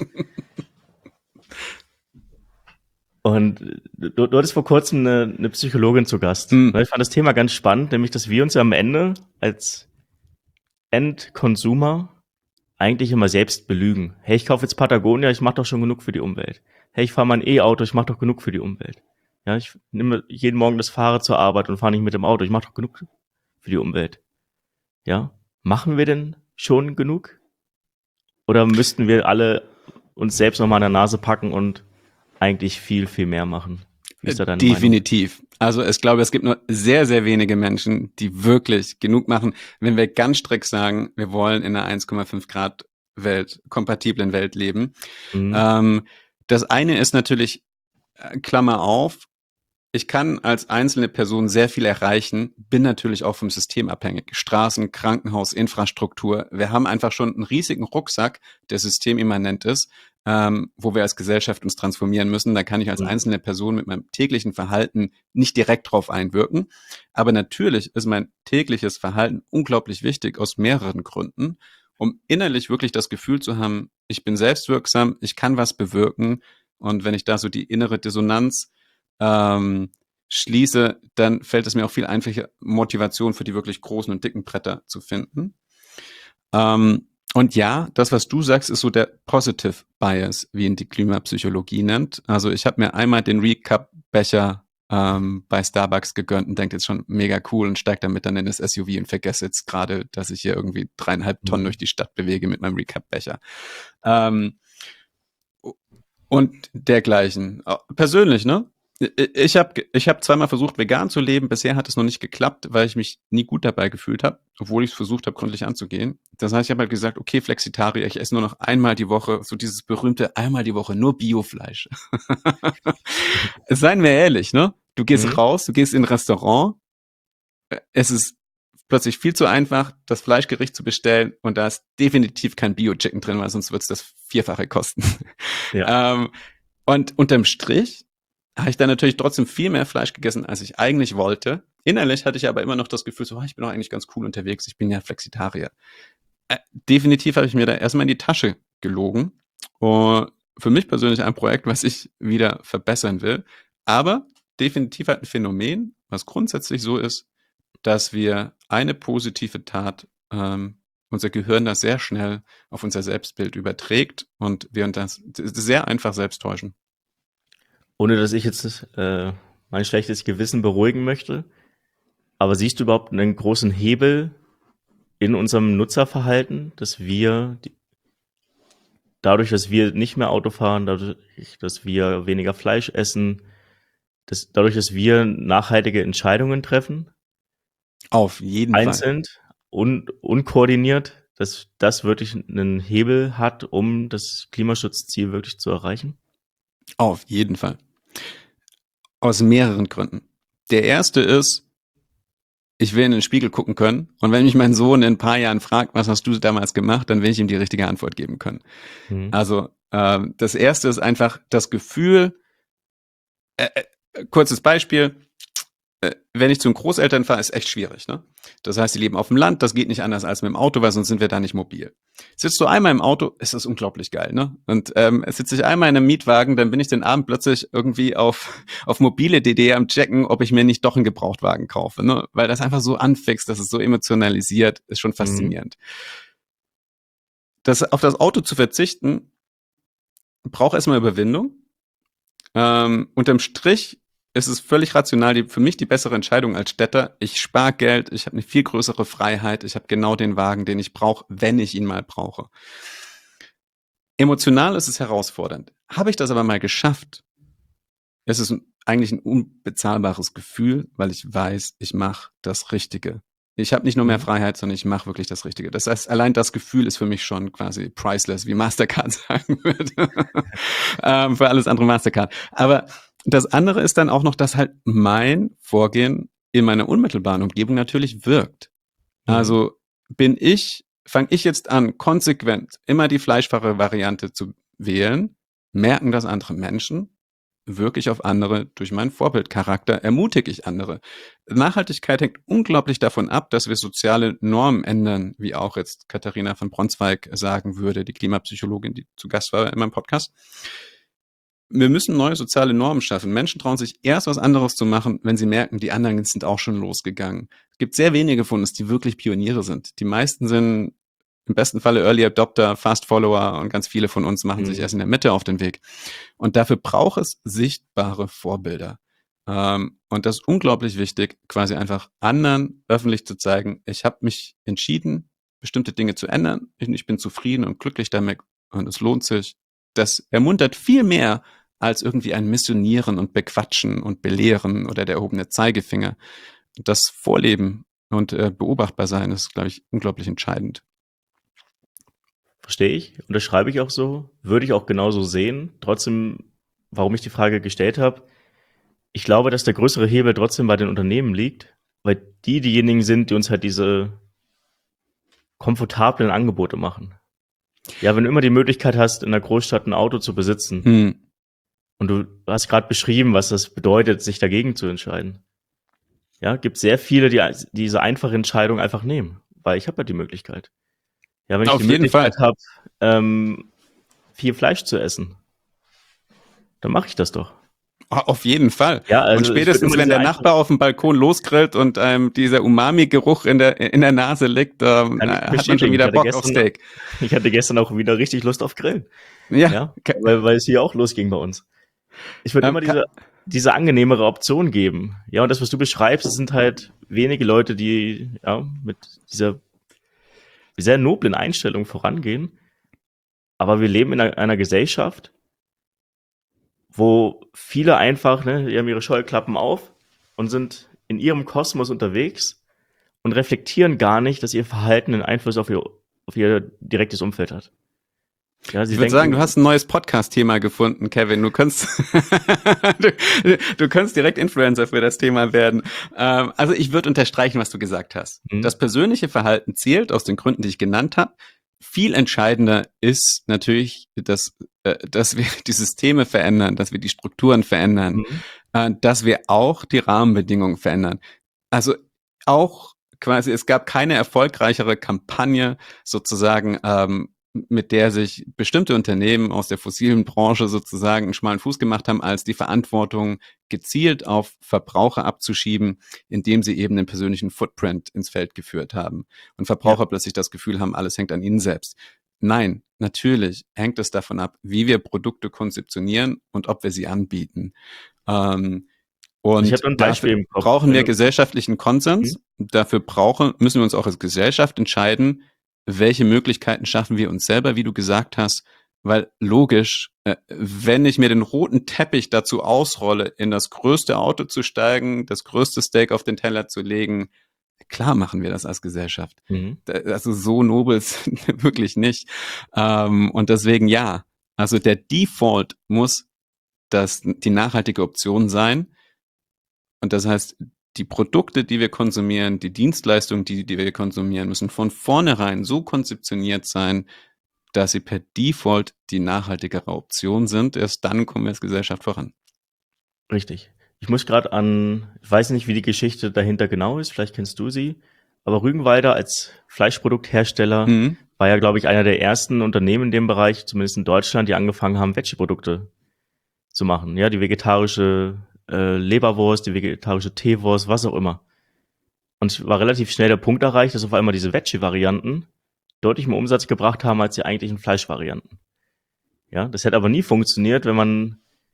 Und du, du hattest vor kurzem eine, eine Psychologin zu Gast. Hm. Ich fand das Thema ganz spannend, nämlich, dass wir uns ja am Ende als Endconsumer eigentlich immer selbst belügen. Hey, ich kaufe jetzt Patagonia, ich mache doch schon genug für die Umwelt. Hey, ich fahre mein E-Auto, ich mache doch genug für die Umwelt. Ja, ich nehme jeden Morgen das Fahrrad zur Arbeit und fahre nicht mit dem Auto, ich mache doch genug für die Umwelt. Ja, machen wir denn schon genug? Oder müssten wir alle uns selbst nochmal an der Nase packen und eigentlich viel, viel mehr machen? Wie ist da deine Meinung? Definitiv. Also ich glaube, es gibt nur sehr, sehr wenige Menschen, die wirklich genug machen. Wenn wir ganz strikt sagen, wir wollen in einer eins Komma fünf Grad Welt, kompatiblen Welt leben. Mhm. Ähm, das eine ist natürlich, äh, Klammer auf, ich kann als einzelne Person sehr viel erreichen, bin natürlich auch vom System abhängig. Straßen, Krankenhaus, Infrastruktur. Wir haben einfach schon einen riesigen Rucksack, der systemimmanent ist, ähm, wo wir als Gesellschaft uns transformieren müssen. Da kann ich als Mhm. einzelne Person mit meinem täglichen Verhalten nicht direkt drauf einwirken. Aber natürlich ist mein tägliches Verhalten unglaublich wichtig aus mehreren Gründen, um innerlich wirklich das Gefühl zu haben, ich bin selbstwirksam, ich kann was bewirken. Und wenn ich da so die innere Dissonanz ähm, schließe, dann fällt es mir auch viel einfacher, Motivation für die wirklich großen und dicken Bretter zu finden. Ähm, und ja, das, was du sagst, ist so der Positive Bias, wie ihn die Klimapsychologie nennt. Also ich habe mir einmal den Recap-Becher ähm, bei Starbucks gegönnt und denke jetzt schon mega cool und steige damit dann in das S U V und vergesse jetzt gerade, dass ich hier irgendwie dreieinhalb Tonnen Mhm. durch die Stadt bewege mit meinem Recap-Becher. Ähm, und dergleichen. Persönlich, ne? Ich habe ich hab zweimal versucht, vegan zu leben. Bisher hat es noch nicht geklappt, weil ich mich nie gut dabei gefühlt habe, obwohl ich es versucht habe, gründlich anzugehen. Das heißt, ich habe halt gesagt, okay, Flexitarier, ich esse nur noch einmal die Woche, so dieses berühmte einmal die Woche, nur Biofleisch. Seien wir ehrlich, ne? Du gehst Mhm. raus, du gehst in ein Restaurant, es ist plötzlich viel zu einfach, das Fleischgericht zu bestellen und da ist definitiv kein Bio-Chicken drin, weil sonst wird es das Vierfache kosten. Ja. ähm, und unterm Strich habe ich dann natürlich trotzdem viel mehr Fleisch gegessen, als ich eigentlich wollte. Innerlich hatte ich aber immer noch das Gefühl, so, oh, ich bin doch eigentlich ganz cool unterwegs, ich bin ja Flexitarier. Äh, definitiv habe ich mir da erstmal in die Tasche gelogen. Und für mich persönlich ein Projekt, was ich wieder verbessern will. Aber definitiv halt ein Phänomen, was grundsätzlich so ist, dass wir eine positive Tat, ähm, unser Gehirn das sehr schnell auf unser Selbstbild überträgt und wir uns das sehr einfach selbst täuschen. Ohne dass ich jetzt äh, mein schlechtes Gewissen beruhigen möchte, aber siehst du überhaupt einen großen Hebel in unserem Nutzerverhalten, dass wir die, dadurch, dass wir nicht mehr Auto fahren, dadurch, dass wir weniger Fleisch essen, dass, dadurch, dass wir nachhaltige Entscheidungen treffen, Auf jeden Fall. einzeln und unkoordiniert, dass das wirklich einen Hebel hat, um das Klimaschutzziel wirklich zu erreichen? Auf jeden Fall. Aus mehreren Gründen. Der erste ist, ich will in den Spiegel gucken können. Und wenn mich mein Sohn in ein paar Jahren fragt, was hast du damals gemacht, dann will ich ihm die richtige Antwort geben können. Mhm. Also ähm, das erste ist einfach das Gefühl, äh, äh, kurzes Beispiel, äh, wenn ich zu den Großeltern fahre, ist echt schwierig. Ne? Das heißt, die leben auf dem Land, das geht nicht anders als mit dem Auto, weil sonst sind wir da nicht mobil. Sitzt du einmal im Auto, ist das unglaublich geil. Ne? Und ähm, sitze ich einmal in einem Mietwagen, dann bin ich den Abend plötzlich irgendwie auf, auf mobile D D am checken, ob ich mir nicht doch einen Gebrauchtwagen kaufe. Ne? Weil das einfach so anfixt, das ist so emotionalisiert, ist schon Mhm. faszinierend. Das, auf das Auto zu verzichten, braucht erstmal Überwindung. Ähm, unterm Strich ist es völlig rational, die, für mich die bessere Entscheidung als Städter. Ich spare Geld, ich habe eine viel größere Freiheit, ich habe genau den Wagen, den ich brauche, wenn ich ihn mal brauche. Emotional ist es herausfordernd. Habe ich das aber mal geschafft, ist es eigentlich ein unbezahlbares Gefühl, weil ich weiß, ich mache das Richtige. Ich habe nicht nur mehr Mhm. Freiheit, sondern ich mache wirklich das Richtige. Das heißt, allein das Gefühl ist für mich schon quasi priceless, wie Mastercard sagen würde. ähm, für alles andere Mastercard. Aber das andere ist dann auch noch, dass halt mein Vorgehen in meiner unmittelbaren Umgebung natürlich wirkt. Mhm. Also bin ich, fange ich jetzt an, konsequent immer die fleischfache Variante zu wählen, merken das andere Menschen, wirke ich auf andere durch meinen Vorbildcharakter, ermutige ich andere. Nachhaltigkeit hängt unglaublich davon ab, dass wir soziale Normen ändern, wie auch jetzt Katharina von Bronsweig sagen würde, die Klimapsychologin, die zu Gast war in meinem Podcast. Wir müssen neue soziale Normen schaffen. Menschen trauen sich erst was anderes zu machen, wenn sie merken, die anderen sind auch schon losgegangen. Es gibt sehr wenige von uns, die wirklich Pioniere sind. Die meisten sind im besten Falle Early Adopter, Fast Follower und ganz viele von uns machen sich Mhm. erst in der Mitte auf den Weg. Und dafür braucht es sichtbare Vorbilder. Ähm, und das ist unglaublich wichtig, quasi einfach anderen öffentlich zu zeigen, ich habe mich entschieden, bestimmte Dinge zu ändern. Ich, ich bin zufrieden und glücklich damit und es lohnt sich. Das ermuntert viel mehr als irgendwie ein Missionieren und Bequatschen und Belehren oder der erhobene Zeigefinger. Das Vorleben und äh, beobachtbar sein ist, glaube ich, unglaublich entscheidend. Verstehe ich, unterschreibe ich auch so, würde ich auch genauso sehen. Trotzdem, warum ich die Frage gestellt habe, ich glaube, dass der größere Hebel trotzdem bei den Unternehmen liegt, weil die diejenigen sind, die uns halt diese komfortablen Angebote machen. Ja, wenn du immer die Möglichkeit hast, in der Großstadt ein Auto zu besitzen Hm. und du hast gerade beschrieben, was das bedeutet, sich dagegen zu entscheiden. Ja, gibt sehr viele, die diese einfache Entscheidung einfach nehmen, weil ich habe ja die Möglichkeit. Ja, wenn ich die Auf jeden Möglichkeit Fall. habe, ähm, viel Fleisch zu essen, dann mache ich das doch. Auf jeden Fall. Ja, also und spätestens, wenn der Nachbar auf dem Balkon losgrillt und ähm, dieser Umami-Geruch in der in der Nase liegt, ähm, hat man schon wieder Bock auf Steak. Ich hatte gestern auch wieder richtig Lust auf Grillen. Ja. ja weil, weil es hier auch losging bei uns. Ich würde ähm, immer diese, diese angenehmere Option geben. Ja, und das, was du beschreibst, das sind halt wenige Leute, die ja mit dieser sehr noblen Einstellung vorangehen. Aber wir leben in einer, einer Gesellschaft, wo viele einfach, ne, die haben ihre Scheuklappen auf und sind in ihrem Kosmos unterwegs und reflektieren gar nicht, dass ihr Verhalten einen Einfluss auf ihr, auf ihr direktes Umfeld hat. Ja, ich würde sagen, du hast ein neues Podcast-Thema gefunden, Kevin. Du kannst, du, du kannst direkt Influencer für das Thema werden. Ähm, also ich würde unterstreichen, was du gesagt hast. Mhm. Das persönliche Verhalten zählt aus den Gründen, die ich genannt habe. Viel entscheidender ist natürlich, dass, äh, dass wir die Systeme verändern, dass wir die Strukturen verändern, mhm. äh, dass wir auch die Rahmenbedingungen verändern. Also auch quasi, es gab keine erfolgreichere Kampagne sozusagen, ähm, mit der sich bestimmte Unternehmen aus der fossilen Branche sozusagen einen schmalen Fuß gemacht haben, als die Verantwortung gezielt auf Verbraucher abzuschieben, indem sie eben den persönlichen Footprint ins Feld geführt haben. Und Verbraucher ja. plötzlich das Gefühl haben, alles hängt an ihnen selbst. Nein, natürlich hängt es davon ab, wie wir Produkte konzeptionieren und ob wir sie anbieten. Ähm, und ich ein Beispiel im Kopf. Brauchen wir gesellschaftlichen Konsens. Mhm. Dafür brauchen, müssen wir uns auch als Gesellschaft entscheiden, welche Möglichkeiten schaffen wir uns selber, wie du gesagt hast, weil logisch, äh, wenn ich mir den roten Teppich dazu ausrolle, in das größte Auto zu steigen, das größte Steak auf den Teller zu legen, klar machen wir das als Gesellschaft. Mhm. Also so nobel sind wir wirklich nicht. Ähm, und deswegen ja, also der Default muss das, die nachhaltige Option sein. Und das heißt, die Produkte, die wir konsumieren, die Dienstleistungen, die, die wir konsumieren, müssen von vornherein so konzeptioniert sein, dass sie per Default die nachhaltigere Option sind. Erst dann kommen wir als Gesellschaft voran. Richtig. Ich muss gerade an, ich weiß nicht, wie die Geschichte dahinter genau ist, vielleicht kennst du sie, aber Rügenwalder als Fleischprodukthersteller mhm. war ja, glaube ich, einer der ersten Unternehmen in dem Bereich, zumindest in Deutschland, die angefangen haben, Veggie-Produkte zu machen. Ja, die vegetarische äh, Leberwurst, die vegetarische Teewurst, was auch immer. Und es war relativ schnell der Punkt erreicht, dass auf einmal diese Veggie-Varianten deutlich mehr Umsatz gebracht haben als die eigentlichen Fleischvarianten. Ja, das hätte aber nie funktioniert, wenn man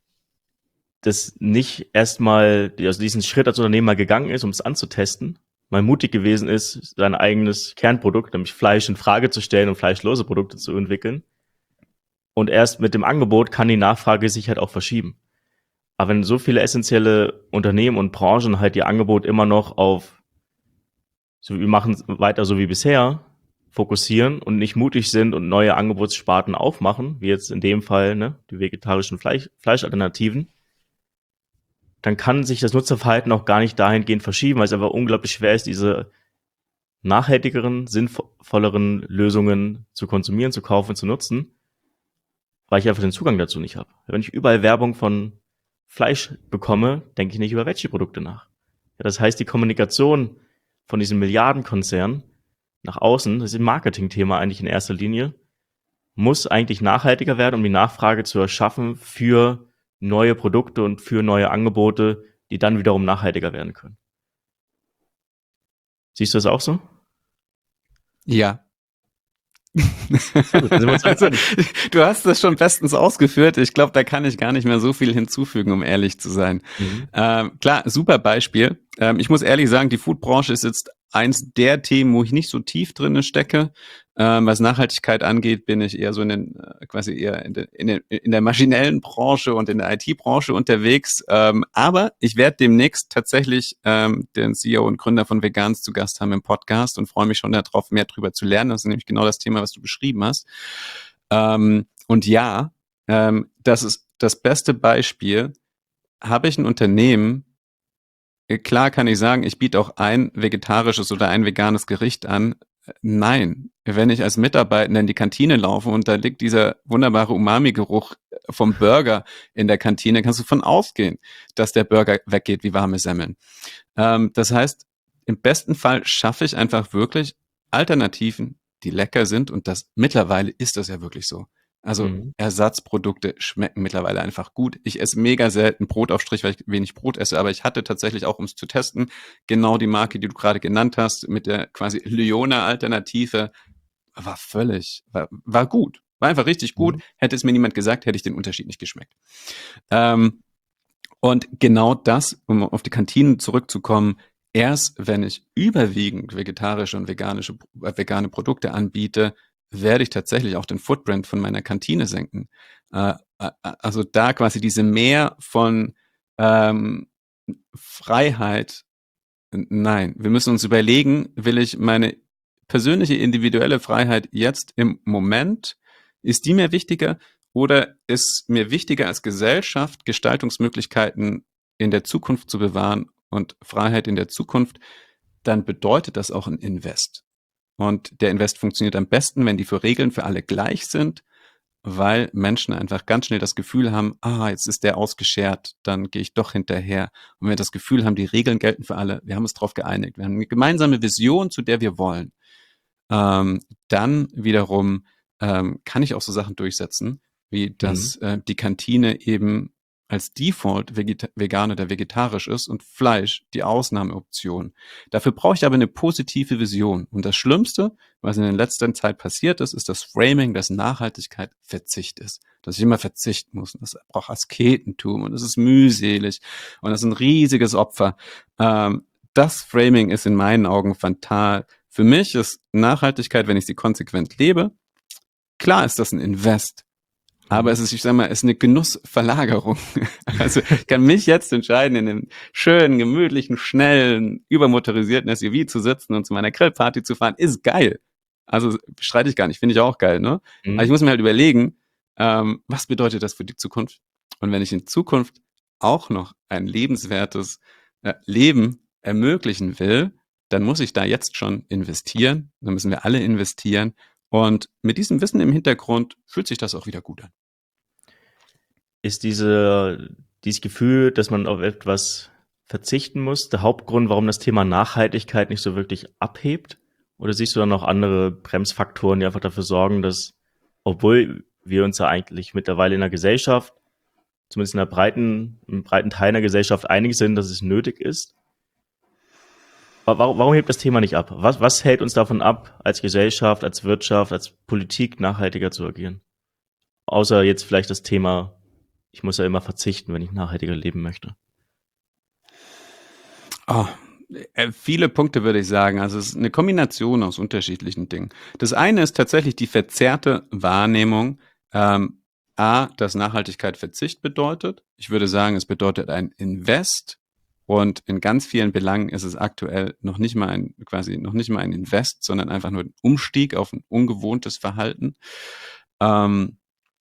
das nicht erstmal, also diesen Schritt als Unternehmen mal gegangen ist, um es anzutesten, mal mutig gewesen ist, sein eigenes Kernprodukt, nämlich Fleisch, in Frage zu stellen und fleischlose Produkte zu entwickeln. Und erst mit dem Angebot kann die Nachfrage sich halt auch verschieben. Aber wenn so viele essentielle Unternehmen und Branchen halt ihr Angebot immer noch auf, so wir machen weiter so wie bisher, fokussieren und nicht mutig sind und neue Angebotssparten aufmachen, wie jetzt in dem Fall ne, die vegetarischen Fleisch, Fleischalternativen, dann kann sich das Nutzerverhalten auch gar nicht dahingehend verschieben, weil es einfach unglaublich schwer ist, diese nachhaltigeren, sinnvolleren Lösungen zu konsumieren, zu kaufen, zu nutzen, weil ich einfach den Zugang dazu nicht habe. Wenn ich überall Werbung von Fleisch bekomme, denke ich nicht über Veggie-Produkte nach. Ja, das heißt, die Kommunikation von diesen Milliardenkonzernen nach außen, das ist ein Marketingthema eigentlich in erster Linie, muss eigentlich nachhaltiger werden, um die Nachfrage zu erschaffen für neue Produkte und für neue Angebote, die dann wiederum nachhaltiger werden können. Siehst du das auch so? Ja. Also, du hast das schon bestens ausgeführt. Ich glaube, da kann ich gar nicht mehr so viel hinzufügen, um ehrlich zu sein. Mhm. Ähm, klar, super Beispiel. Ähm, ich muss ehrlich sagen, die Foodbranche ist jetzt eins der Themen, wo ich nicht so tief drinne stecke. Ähm, was Nachhaltigkeit angeht, bin ich eher so in den, äh, quasi eher in, de, in, den, in der maschinellen Branche und in der I T-Branche unterwegs. Ähm, aber ich werde demnächst tatsächlich ähm, den C E O und Gründer von Vegans zu Gast haben im Podcast und freue mich schon darauf, mehr drüber zu lernen. Das ist nämlich genau das Thema, was du beschrieben hast. Ähm, und ja, ähm, das ist das beste Beispiel. Habe ich ein Unternehmen, klar kann ich sagen, ich biete auch ein vegetarisches oder ein veganes Gericht an. Nein, wenn ich als Mitarbeitender in die Kantine laufe und da liegt dieser wunderbare Umami-Geruch vom Burger in der Kantine, kannst du davon ausgehen, dass der Burger weggeht wie warme Semmeln. Ähm, das heißt, im besten Fall schaffe ich einfach wirklich Alternativen, die lecker sind und das mittlerweile ist das ja wirklich so. Also Mhm. Ersatzprodukte schmecken mittlerweile einfach gut. Ich esse mega selten Brotaufstrich, weil ich wenig Brot esse, aber ich hatte tatsächlich auch, um es zu testen, genau die Marke, die du gerade genannt hast, mit der quasi Lyona-Alternative, war völlig, war, war gut. War einfach richtig gut. Mhm. Hätte es mir niemand gesagt, hätte ich den Unterschied nicht geschmeckt. Ähm, und genau das, um auf die Kantinen zurückzukommen, erst wenn ich überwiegend vegetarische und veganische, äh, vegane Produkte anbiete, werde ich tatsächlich auch den Footprint von meiner Kantine senken. Äh, äh, also da quasi diese Mehr von ähm, Freiheit. Nein, wir müssen uns überlegen, will ich meine persönliche individuelle Freiheit jetzt im Moment, ist die mir wichtiger oder ist mir wichtiger als Gesellschaft Gestaltungsmöglichkeiten in der Zukunft zu bewahren und Freiheit in der Zukunft, dann bedeutet das auch ein Invest. Und der Invest funktioniert am besten, wenn die für Regeln für alle gleich sind, weil Menschen einfach ganz schnell das Gefühl haben, ah, jetzt ist der ausgeschert, dann gehe ich doch hinterher. Und wenn wir das Gefühl haben, die Regeln gelten für alle, wir haben uns darauf geeinigt, wir haben eine gemeinsame Vision, zu der wir wollen, ähm, dann wiederum ähm, kann ich auch so Sachen durchsetzen, wie Mhm. dass äh, die Kantine eben als Default vegeta- vegan oder vegetarisch ist und Fleisch die Ausnahmeoption. Dafür brauche ich aber eine positive Vision. Und das Schlimmste, was in der letzten Zeit passiert ist, ist das Framing, dass Nachhaltigkeit Verzicht ist. Dass ich immer verzichten muss. Und das braucht Asketentum und es ist mühselig und das ist ein riesiges Opfer. Ähm, das Framing ist in meinen Augen fatal. Für mich ist Nachhaltigkeit, wenn ich sie konsequent lebe, klar ist das ein Invest. Aber Mhm. es ist, ich sag mal, es ist eine Genussverlagerung. Also ich kann mich jetzt entscheiden, in einem schönen, gemütlichen, schnellen, übermotorisierten S U V zu sitzen und zu meiner Grillparty zu fahren, ist geil. Also streite ich gar nicht, finde ich auch geil, ne? Aber ich Mhm. muss mir halt überlegen, ähm, was bedeutet das für die Zukunft? Und wenn ich in Zukunft auch noch ein lebenswertes äh, Leben ermöglichen will, dann muss ich da jetzt schon investieren. Dann müssen wir alle investieren. Und mit diesem Wissen im Hintergrund fühlt sich das auch wieder gut an. Ist diese, dieses Gefühl, dass man auf etwas verzichten muss, der Hauptgrund, warum das Thema Nachhaltigkeit nicht so wirklich abhebt? Oder siehst du dann noch andere Bremsfaktoren, die einfach dafür sorgen, dass, obwohl wir uns ja eigentlich mittlerweile in der Gesellschaft, zumindest in der breiten, im breiten Teil der Gesellschaft einig sind, dass es nötig ist, warum, warum hebt das Thema nicht ab? Was, was hält uns davon ab, als Gesellschaft, als Wirtschaft, als Politik nachhaltiger zu agieren? Außer jetzt vielleicht das Thema, ich muss ja immer verzichten, wenn ich nachhaltiger leben möchte. Oh, äh, viele Punkte würde ich sagen. Also es ist eine Kombination aus unterschiedlichen Dingen. Das eine ist tatsächlich die verzerrte Wahrnehmung, ähm, A, dass Nachhaltigkeit Verzicht bedeutet. Ich würde sagen, es bedeutet ein Invest. Und in ganz vielen Belangen ist es aktuell noch nicht mal ein, quasi noch nicht mal ein Invest, sondern einfach nur ein Umstieg auf ein ungewohntes Verhalten. Ähm,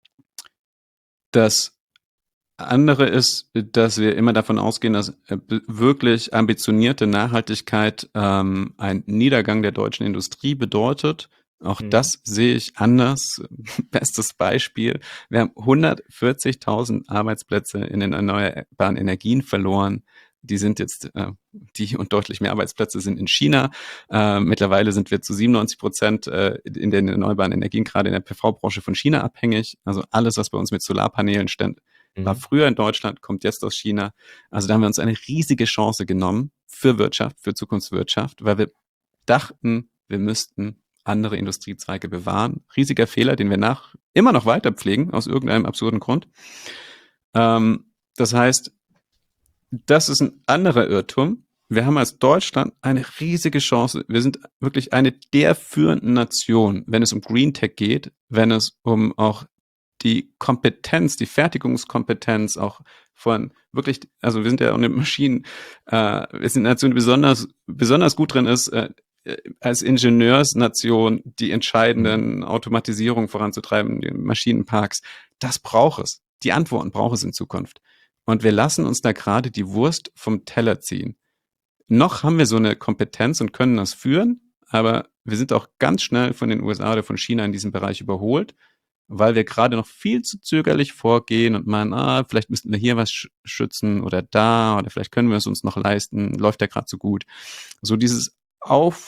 das andere ist, dass wir immer davon ausgehen, dass äh, wirklich ambitionierte Nachhaltigkeit ähm, ein Niedergang der deutschen Industrie bedeutet. Auch Mhm. das sehe ich anders. Bestes Beispiel. Wir haben hundertvierzigtausend Arbeitsplätze in den erneuerbaren Energien verloren. Die sind jetzt, äh, die und deutlich mehr Arbeitsplätze sind in China. Äh, mittlerweile sind wir zu siebenundneunzig Prozent äh, in den erneuerbaren Energien, gerade in der P V-Branche von China abhängig. Also alles, was bei uns mit Solarpanelen stand, war Mhm. früher in Deutschland, kommt jetzt aus China. Also da haben wir uns eine riesige Chance genommen für Wirtschaft, für Zukunftswirtschaft, weil wir dachten, wir müssten andere Industriezweige bewahren. Riesiger Fehler, den wir nach immer noch weiter pflegen, aus irgendeinem absurden Grund. Ähm, das heißt, das ist ein anderer Irrtum. Wir haben als Deutschland eine riesige Chance. Wir sind wirklich eine der führenden Nationen, wenn es um Green Tech geht, wenn es um auch die Kompetenz, die Fertigungskompetenz auch von wirklich, also wir sind ja auch eine Maschinen, äh, wir sind eine Nation, die besonders, besonders gut drin ist, äh, als Ingenieursnation die Mhm. entscheidenden Automatisierungen voranzutreiben, die Maschinenparks. Das braucht es. Die Antworten braucht es in Zukunft. Und wir lassen uns da gerade die Wurst vom Teller ziehen. Noch haben wir so eine Kompetenz und können das führen, aber wir sind auch ganz schnell von den U S A oder von China in diesem Bereich überholt, weil wir gerade noch viel zu zögerlich vorgehen und meinen, ah, vielleicht müssten wir hier was schützen oder da oder vielleicht können wir es uns noch leisten, läuft ja gerade so gut. So dieses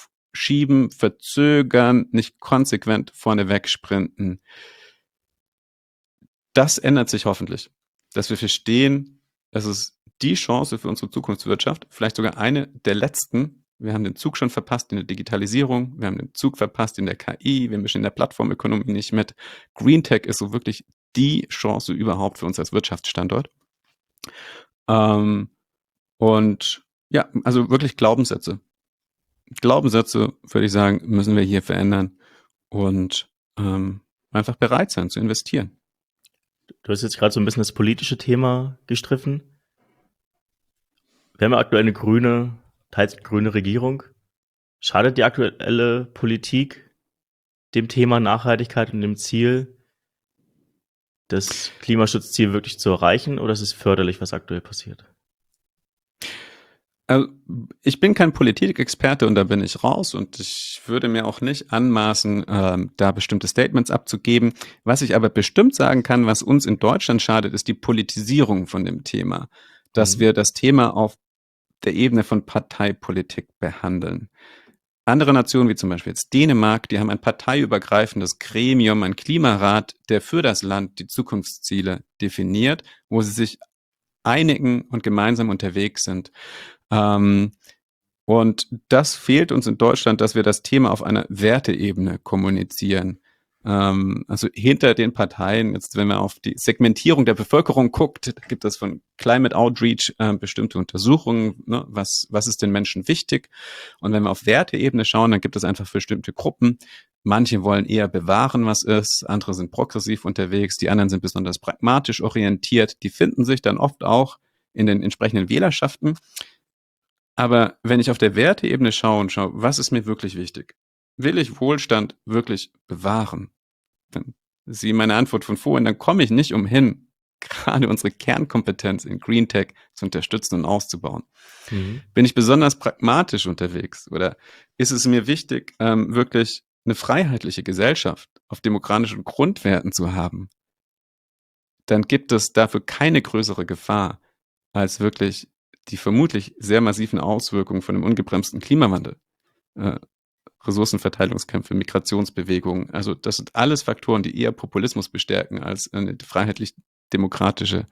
Aufschieben, Verzögern, nicht konsequent vorne wegsprinten. das ändert sich hoffentlich, dass wir verstehen, es ist die Chance für unsere Zukunftswirtschaft, vielleicht sogar eine der letzten. Wir haben den Zug schon verpasst in der Digitalisierung, wir haben den Zug verpasst in der K I, wir mischen in der Plattformökonomie nicht mit. Green Tech ist so wirklich die Chance überhaupt für uns als Wirtschaftsstandort. Ähm, und ja, also wirklich Glaubenssätze. Glaubenssätze, würde ich sagen, müssen wir hier verändern und ähm, einfach bereit sein zu investieren. Du hast jetzt gerade so ein bisschen das politische Thema gestriffen. Wir haben ja aktuell eine grüne, teils grüne Regierung. Schadet die aktuelle Politik dem Thema Nachhaltigkeit und dem Ziel, das Klimaschutzziel wirklich zu erreichen, oder ist es förderlich, was aktuell passiert? Also, ich bin kein Politikexperte und da bin ich raus und ich würde mir auch nicht anmaßen, ähm, da bestimmte Statements abzugeben. Was ich aber bestimmt sagen kann, was uns in Deutschland schadet, ist die Politisierung von dem Thema. Dass Mhm. wir das Thema auf der Ebene von Parteipolitik behandeln. Andere Nationen, wie zum Beispiel jetzt Dänemark, die haben ein parteiübergreifendes Gremium, ein Klimarat, der für das Land die Zukunftsziele definiert, wo sie sich einigen und gemeinsam unterwegs sind. Ähm, und das fehlt uns in Deutschland, dass wir das Thema auf einer Werteebene kommunizieren. Ähm, also hinter den Parteien, jetzt wenn man auf die Segmentierung der Bevölkerung guckt, da gibt es von Climate Outreach äh, bestimmte Untersuchungen, ne, was, was ist den Menschen wichtig. Und wenn wir auf Werteebene schauen, dann gibt es einfach bestimmte Gruppen. Manche wollen eher bewahren, was ist, andere sind progressiv unterwegs, die anderen sind besonders pragmatisch orientiert, die finden sich dann oft auch in den entsprechenden Wählerschaften. Aber wenn ich auf der Werteebene schaue und schaue, was ist mir wirklich wichtig? Will ich Wohlstand wirklich bewahren? Dann Sie meine Antwort von vorhin, dann komme ich nicht umhin, gerade unsere Kernkompetenz in Green Tech zu unterstützen und auszubauen. Mhm. Bin ich besonders pragmatisch unterwegs oder ist es mir wichtig, ähm, wirklich eine freiheitliche Gesellschaft auf demokratischen Grundwerten zu haben? Dann gibt es dafür keine größere Gefahr als wirklich die vermutlich sehr massiven Auswirkungen von dem ungebremsten Klimawandel. Äh, Ressourcenverteilungskämpfe, Migrationsbewegungen. Also das sind alles Faktoren, die eher Populismus bestärken als eine freiheitlich-demokratische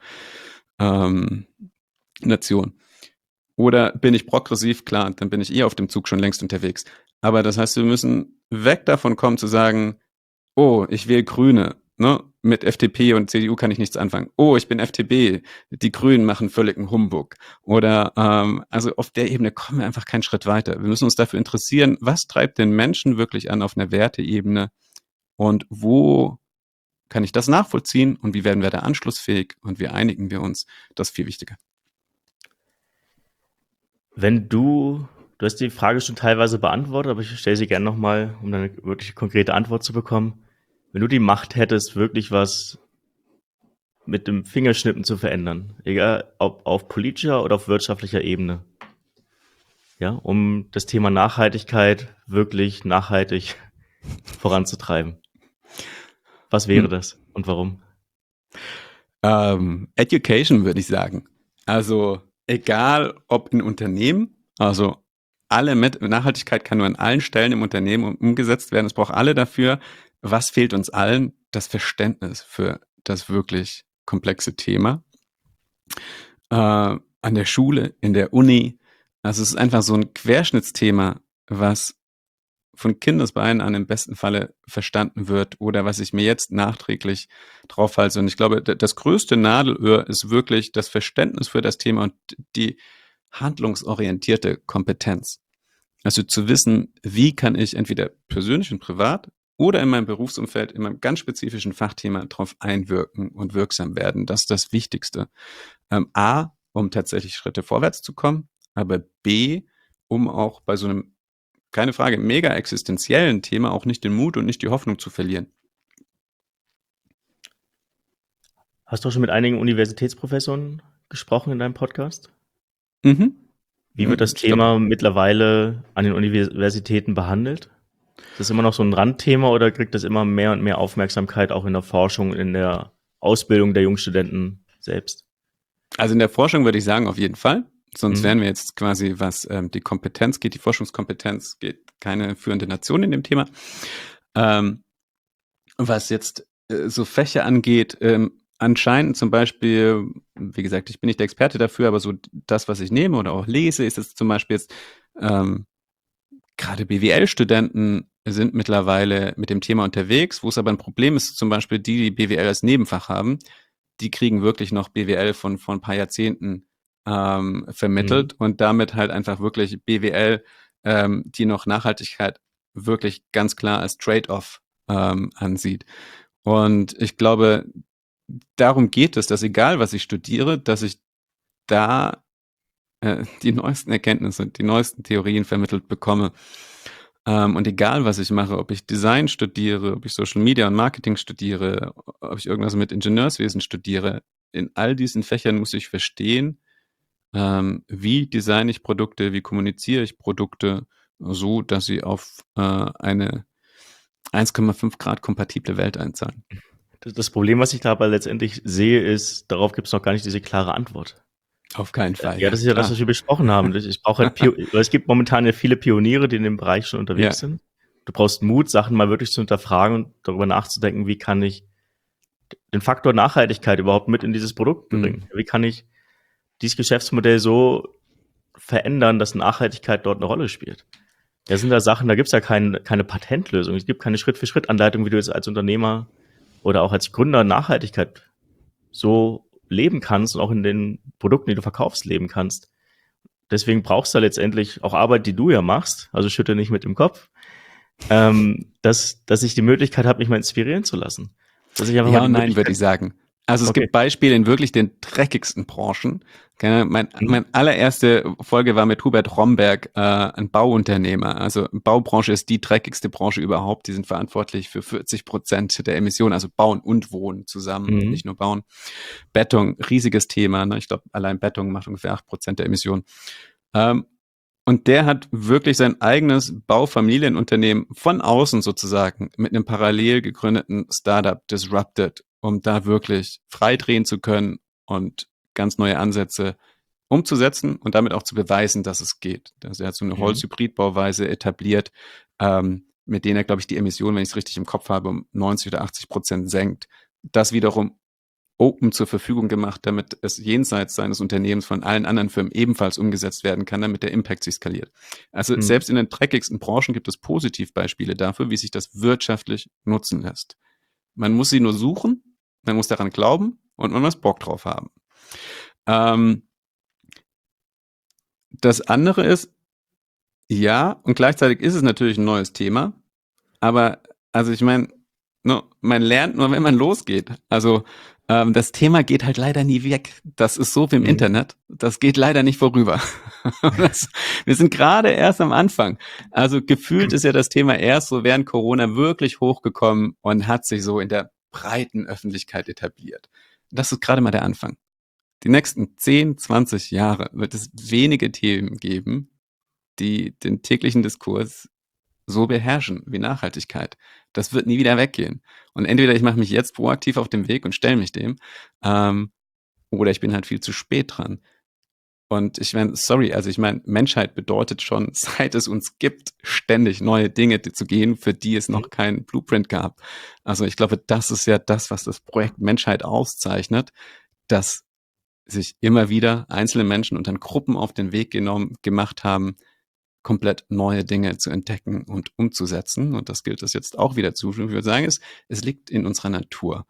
ähm, Nation. Oder bin ich progressiv? Klar, dann bin ich eher auf dem Zug schon längst unterwegs. Aber das heißt, wir müssen weg davon kommen zu sagen, oh, ich wähle Grüne. Ne? Mit F D P und C D U kann ich nichts anfangen. Oh, ich bin F D P. Die Grünen machen völligen Humbug. Oder ähm, also auf der Ebene kommen wir einfach keinen Schritt weiter. Wir müssen uns dafür interessieren, was treibt den Menschen wirklich an auf einer Werteebene und wo kann ich das nachvollziehen und wie werden wir da anschlussfähig und wie einigen wir uns? Das ist viel wichtiger. Wenn du, du hast die Frage schon teilweise beantwortet, aber ich stelle sie gerne nochmal, um eine wirklich konkrete Antwort zu bekommen. Wenn du die Macht hättest, wirklich was mit dem Fingerschnippen zu verändern, egal ob auf politischer oder auf wirtschaftlicher Ebene, ja, um das Thema Nachhaltigkeit wirklich nachhaltig voranzutreiben. Was wäre Hm. das und warum? Ähm, Education würde ich sagen. Also egal ob in Unternehmen, also alle mit Nachhaltigkeit kann nur an allen Stellen im Unternehmen um, umgesetzt werden. Es braucht alle dafür. Was fehlt uns allen? Das Verständnis für das wirklich komplexe Thema. Äh, an der Schule, in der Uni. Also es ist einfach so ein Querschnittsthema, was von Kindesbeinen an im besten Falle verstanden wird oder was ich mir jetzt nachträglich draufhalte. Und ich glaube, das größte Nadelöhr ist wirklich das Verständnis für das Thema und die handlungsorientierte Kompetenz. Also zu wissen, wie kann ich entweder persönlich und privat oder in meinem Berufsumfeld, in meinem ganz spezifischen Fachthema darauf einwirken und wirksam werden. Das ist das Wichtigste. Ähm, A, um tatsächlich Schritte vorwärts zu kommen, aber B, um auch bei so einem, keine Frage, mega existenziellen Thema auch nicht den Mut und nicht die Hoffnung zu verlieren. Hast du auch schon mit einigen Universitätsprofessoren gesprochen in deinem Podcast? Mhm. Wie wird das Ich glaub, Thema mittlerweile an den Universitäten behandelt? Ist das immer noch so ein Randthema oder kriegt das immer mehr und mehr Aufmerksamkeit auch in der Forschung, in der Ausbildung der Jungstudenten selbst? Also in der Forschung würde ich sagen, auf jeden Fall. Sonst Mhm. wären wir jetzt quasi, was ähm, die Kompetenz geht, die Forschungskompetenz geht, keine führende Nation in dem Thema. Ähm, was jetzt äh, so Fächer angeht, ähm, anscheinend zum Beispiel, wie gesagt, ich bin nicht der Experte dafür, aber so das, was ich nehme oder auch lese, ist es zum Beispiel jetzt, ähm, gerade B W L-Studenten sind mittlerweile mit dem Thema unterwegs, wo es aber ein Problem ist, zum Beispiel die, die B W L als Nebenfach haben, die kriegen wirklich noch B W L von, von ein paar Jahrzehnten ähm, vermittelt Mhm. und damit halt einfach wirklich B W L, ähm, die noch Nachhaltigkeit wirklich ganz klar als Trade-off ähm, ansieht. Und ich glaube, darum geht es, dass egal, was ich studiere, dass ich da äh, die neuesten Erkenntnisse, die neuesten Theorien vermittelt bekomme. Ähm, und egal, was ich mache, ob ich Design studiere, ob ich Social Media und Marketing studiere, ob ich irgendwas mit Ingenieurswesen studiere, in all diesen Fächern muss ich verstehen, ähm, wie designe ich Produkte, wie kommuniziere ich Produkte, so dass sie auf äh, eine eins Komma fünf Grad kompatible Welt einzahlen. Das, das Problem, was ich da aber letztendlich sehe, ist, darauf gibt es noch gar nicht diese klare Antwort. Auf keinen Fall, Ja, ja, das ist ja das, klar. was wir besprochen haben. Ich brauche halt Pio weil es gibt momentan ja viele Pioniere, die in dem Bereich schon unterwegs Ja. sind. Du brauchst Mut, Sachen mal wirklich zu hinterfragen und darüber nachzudenken, wie kann ich den Faktor Nachhaltigkeit überhaupt mit in dieses Produkt Mhm. bringen? Wie kann ich dieses Geschäftsmodell so verändern, dass Nachhaltigkeit dort eine Rolle spielt? Ja, sind da Sachen, da gibt's ja kein, keine Patentlösung. Es gibt keine Schritt-für-Schritt-Anleitung, wie du jetzt als Unternehmer oder auch als Gründer Nachhaltigkeit so leben kannst und auch in den Produkten, die du verkaufst, leben kannst. Deswegen brauchst du letztendlich auch Arbeit, die du ja machst, also schütte nicht mit dem Kopf, ähm, dass, dass ich die Möglichkeit habe, mich mal inspirieren zu lassen. Dass ich einfach mal Ja die und nein, würde Möglichkeit, ich sagen. Also es okay. gibt Beispiele in wirklich den dreckigsten Branchen. Okay, Mein, Mhm. mein allererste Folge war mit Hubert Romberg, äh, ein Bauunternehmer. Also Baubranche ist die dreckigste Branche überhaupt. Die sind verantwortlich für vierzig Prozent der Emissionen, also Bauen und Wohnen zusammen, Mhm. nicht nur Bauen. Beton, riesiges Thema. Ne? Ich glaube, allein Beton macht ungefähr acht Prozent der Emissionen. Ähm, und der hat wirklich sein eigenes Baufamilienunternehmen von außen sozusagen mit einem parallel gegründeten Startup disrupted, um da wirklich frei drehen zu können und ganz neue Ansätze umzusetzen und damit auch zu beweisen, dass es geht. Also er hat so eine Mhm. Holzhybridbauweise etabliert, ähm, mit denen er, glaube ich, die Emissionen, wenn ich es richtig im Kopf habe, um neunzig oder achtzig Prozent senkt. Das wiederum Open zur Verfügung gemacht, damit es jenseits seines Unternehmens von allen anderen Firmen ebenfalls umgesetzt werden kann, damit der Impact sich skaliert. Also Mhm. selbst in den dreckigsten Branchen gibt es Positivbeispiele dafür, wie sich das wirtschaftlich nutzen lässt. Man muss sie nur suchen, man muss daran glauben und man muss Bock drauf haben. Ähm, das andere ist, ja, und gleichzeitig ist es natürlich ein neues Thema, aber also ich meine, no, man lernt nur, wenn man losgeht. Also ähm, das Thema geht halt leider nie weg. Das ist so wie im Mhm. Internet. Das geht leider nicht vorüber. das, wir sind gerade erst am Anfang. Also gefühlt ist ja das Thema erst so während Corona wirklich hochgekommen und hat sich so in der breiten Öffentlichkeit etabliert. Das ist gerade mal der Anfang. Die nächsten zehn, zwanzig Jahre wird es wenige Themen geben, die den täglichen Diskurs so beherrschen wie Nachhaltigkeit. Das wird nie wieder weggehen. Und entweder ich mache mich jetzt proaktiv auf den Weg und stelle mich dem, ähm, oder ich bin halt viel zu spät dran. Und ich meine, sorry, also ich meine, Menschheit bedeutet schon, seit es uns gibt, ständig neue Dinge zu gehen, für die es noch keinen Blueprint gab. Also ich glaube, das ist ja das, was das Projekt Menschheit auszeichnet, dass sich immer wieder einzelne Menschen und dann Gruppen auf den Weg genommen, gemacht haben, komplett neue Dinge zu entdecken und umzusetzen. Und das gilt es jetzt auch wieder zu. Ich würde sagen, es, es liegt in unserer Natur.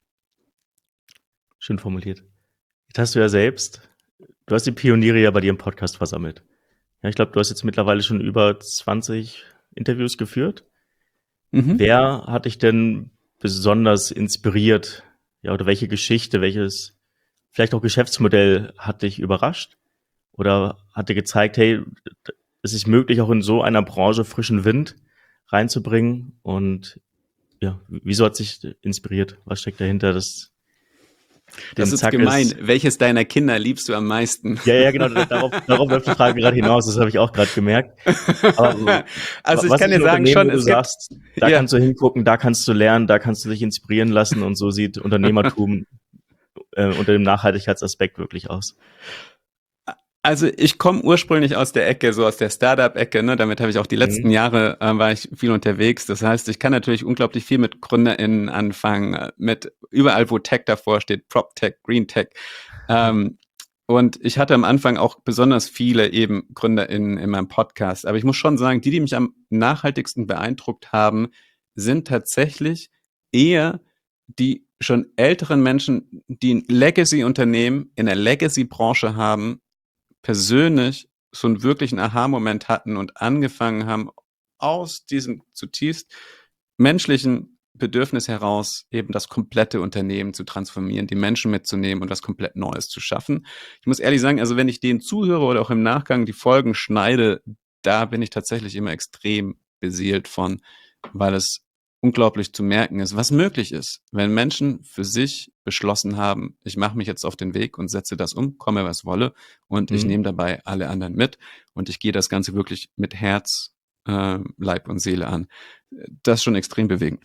Schön formuliert. Jetzt hast du ja selbst, du hast die Pioniere ja bei dir im Podcast versammelt. Ja, ich glaube, du hast jetzt mittlerweile schon über zwanzig Interviews geführt. Mhm. Wer hat dich denn besonders inspiriert? Ja, oder welche Geschichte, welches vielleicht auch Geschäftsmodell hat dich überrascht? Oder hat dir gezeigt, hey, es ist möglich, auch in so einer Branche frischen Wind reinzubringen? Und ja, wieso hat sich inspiriert? Was steckt dahinter, dass Das den ist Zack gemein. ist? Welches deiner Kinder liebst du am meisten? Ja, ja, genau, darauf, darauf läuft die Frage gerade hinaus, das habe ich auch gerade gemerkt. Aber also ich was kann ist dir ein sagen Unternehmen, schon, wo du es gibt, sagst, da ja, kannst du hingucken, da kannst du lernen, da kannst du dich inspirieren lassen und so sieht Unternehmertum äh, unter dem Nachhaltigkeitsaspekt wirklich aus? Also ich komme ursprünglich aus der Ecke, so aus der Startup-Ecke, ne? Damit habe ich auch die letzten Mhm. Jahre, äh, war ich viel unterwegs. Das heißt, ich kann natürlich unglaublich viel mit GründerInnen anfangen, äh, mit überall, wo Tech davor steht, PropTech, GreenTech. Ähm, und ich hatte am Anfang auch besonders viele eben GründerInnen in meinem Podcast. Aber ich muss schon sagen, die, die mich am nachhaltigsten beeindruckt haben, sind tatsächlich eher die schon älteren Menschen, die ein Legacy-Unternehmen in der Legacy-Branche haben, persönlich so einen wirklichen Aha-Moment hatten und angefangen haben, aus diesem zutiefst menschlichen Bedürfnis heraus eben das komplette Unternehmen zu transformieren, die Menschen mitzunehmen und was komplett Neues zu schaffen. Ich muss ehrlich sagen, also wenn ich denen zuhöre oder auch im Nachgang die Folgen schneide, da bin ich tatsächlich immer extrem beseelt von, weil es unglaublich zu merken ist, was möglich ist, wenn Menschen für sich beschlossen haben, ich mache mich jetzt auf den Weg und setze das um, komme was wolle, und ich Mhm. nehme dabei alle anderen mit und ich gehe das Ganze wirklich mit Herz, äh, Leib und Seele an. Das ist schon extrem bewegend.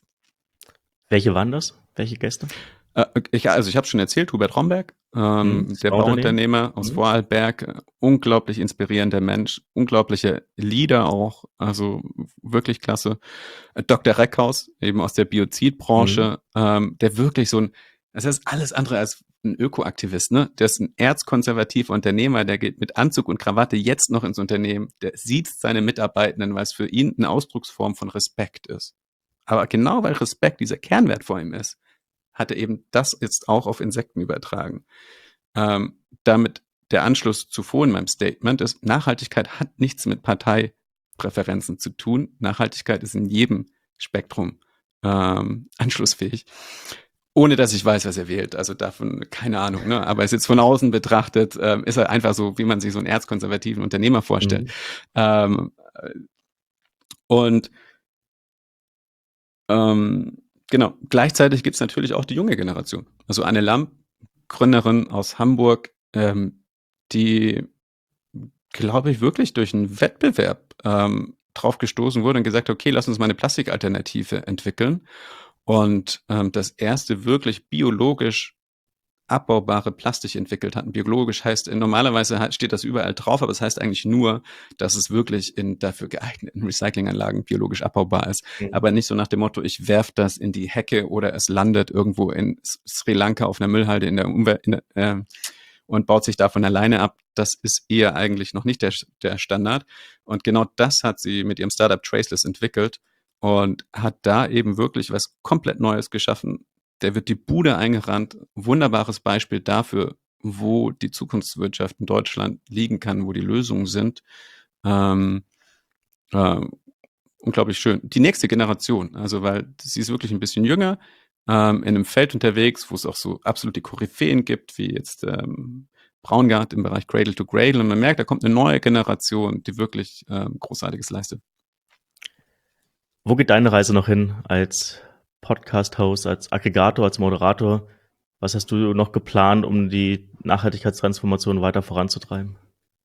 Welche waren das? Welche Gäste? Äh, ich, also ich habe schon erzählt, Hubert Romberg, Mhm. ähm, Das der Bauunternehmen? Bauunternehmer aus Mhm. Vorarlberg, äh, unglaublich inspirierender Mensch, unglaubliche Lieder auch, also wirklich klasse. Äh, Doktor Reckhaus, eben aus der Mhm. Biozidbranche, ähm, der wirklich so ein, das ist alles andere als ein Ökoaktivist, ne? Der ist ein erzkonservativer Unternehmer, der geht mit Anzug und Krawatte jetzt noch ins Unternehmen, der sieht seine Mitarbeitenden, weil es für ihn eine Ausdrucksform von Respekt ist. Aber genau weil Respekt dieser Kernwert vor ihm ist, hat er eben das jetzt auch auf Insekten übertragen. Ähm, damit der Anschluss zuvor in meinem Statement ist, Nachhaltigkeit hat nichts mit Parteipräferenzen zu tun. Nachhaltigkeit ist in jedem Spektrum ähm, anschlussfähig. Ohne dass ich weiß, was er wählt. Also davon, keine Ahnung, ne? Aber es ist jetzt von außen betrachtet, ähm, ist er einfach so, wie man sich so einen erzkonservativen Unternehmer vorstellt. Mhm. Ähm, und Ähm, genau. Gleichzeitig gibt es natürlich auch die junge Generation. Also Anne Lamp, Gründerin aus Hamburg, ähm, die, glaube ich, wirklich durch einen Wettbewerb ähm, drauf gestoßen wurde und gesagt hat, okay, lass uns mal eine Plastikalternative entwickeln. Und ähm, das erste wirklich biologisch abbaubare Plastik entwickelt hatten. Biologisch heißt, äh, normalerweise ha- steht das überall drauf, aber es heißt eigentlich nur, dass es wirklich in dafür geeigneten Recyclinganlagen biologisch abbaubar ist. Mhm. Aber nicht so nach dem Motto, ich werf das in die Hecke oder es landet irgendwo in S- Sri Lanka auf einer Müllhalde in der Umwelt in der, äh, und baut sich davon alleine ab. Das ist eher eigentlich noch nicht der, der Standard. Und genau das hat sie mit ihrem Startup Traceless entwickelt und hat da eben wirklich was komplett Neues geschaffen. Der wird die Bude eingerannt. Wunderbares Beispiel dafür, wo die Zukunftswirtschaft in Deutschland liegen kann, wo die Lösungen sind. Ähm, äh, unglaublich schön. Die nächste Generation, also weil sie ist wirklich ein bisschen jünger, ähm, in einem Feld unterwegs, wo es auch so absolute Koryphäen gibt, wie jetzt ähm, Braungart im Bereich Cradle to Cradle. Und man merkt, da kommt eine neue Generation, die wirklich ähm, Großartiges leistet. Wo geht deine Reise noch hin als Podcast-Host, als Aggregator, als Moderator? Was hast du noch geplant, um die Nachhaltigkeitstransformation weiter voranzutreiben?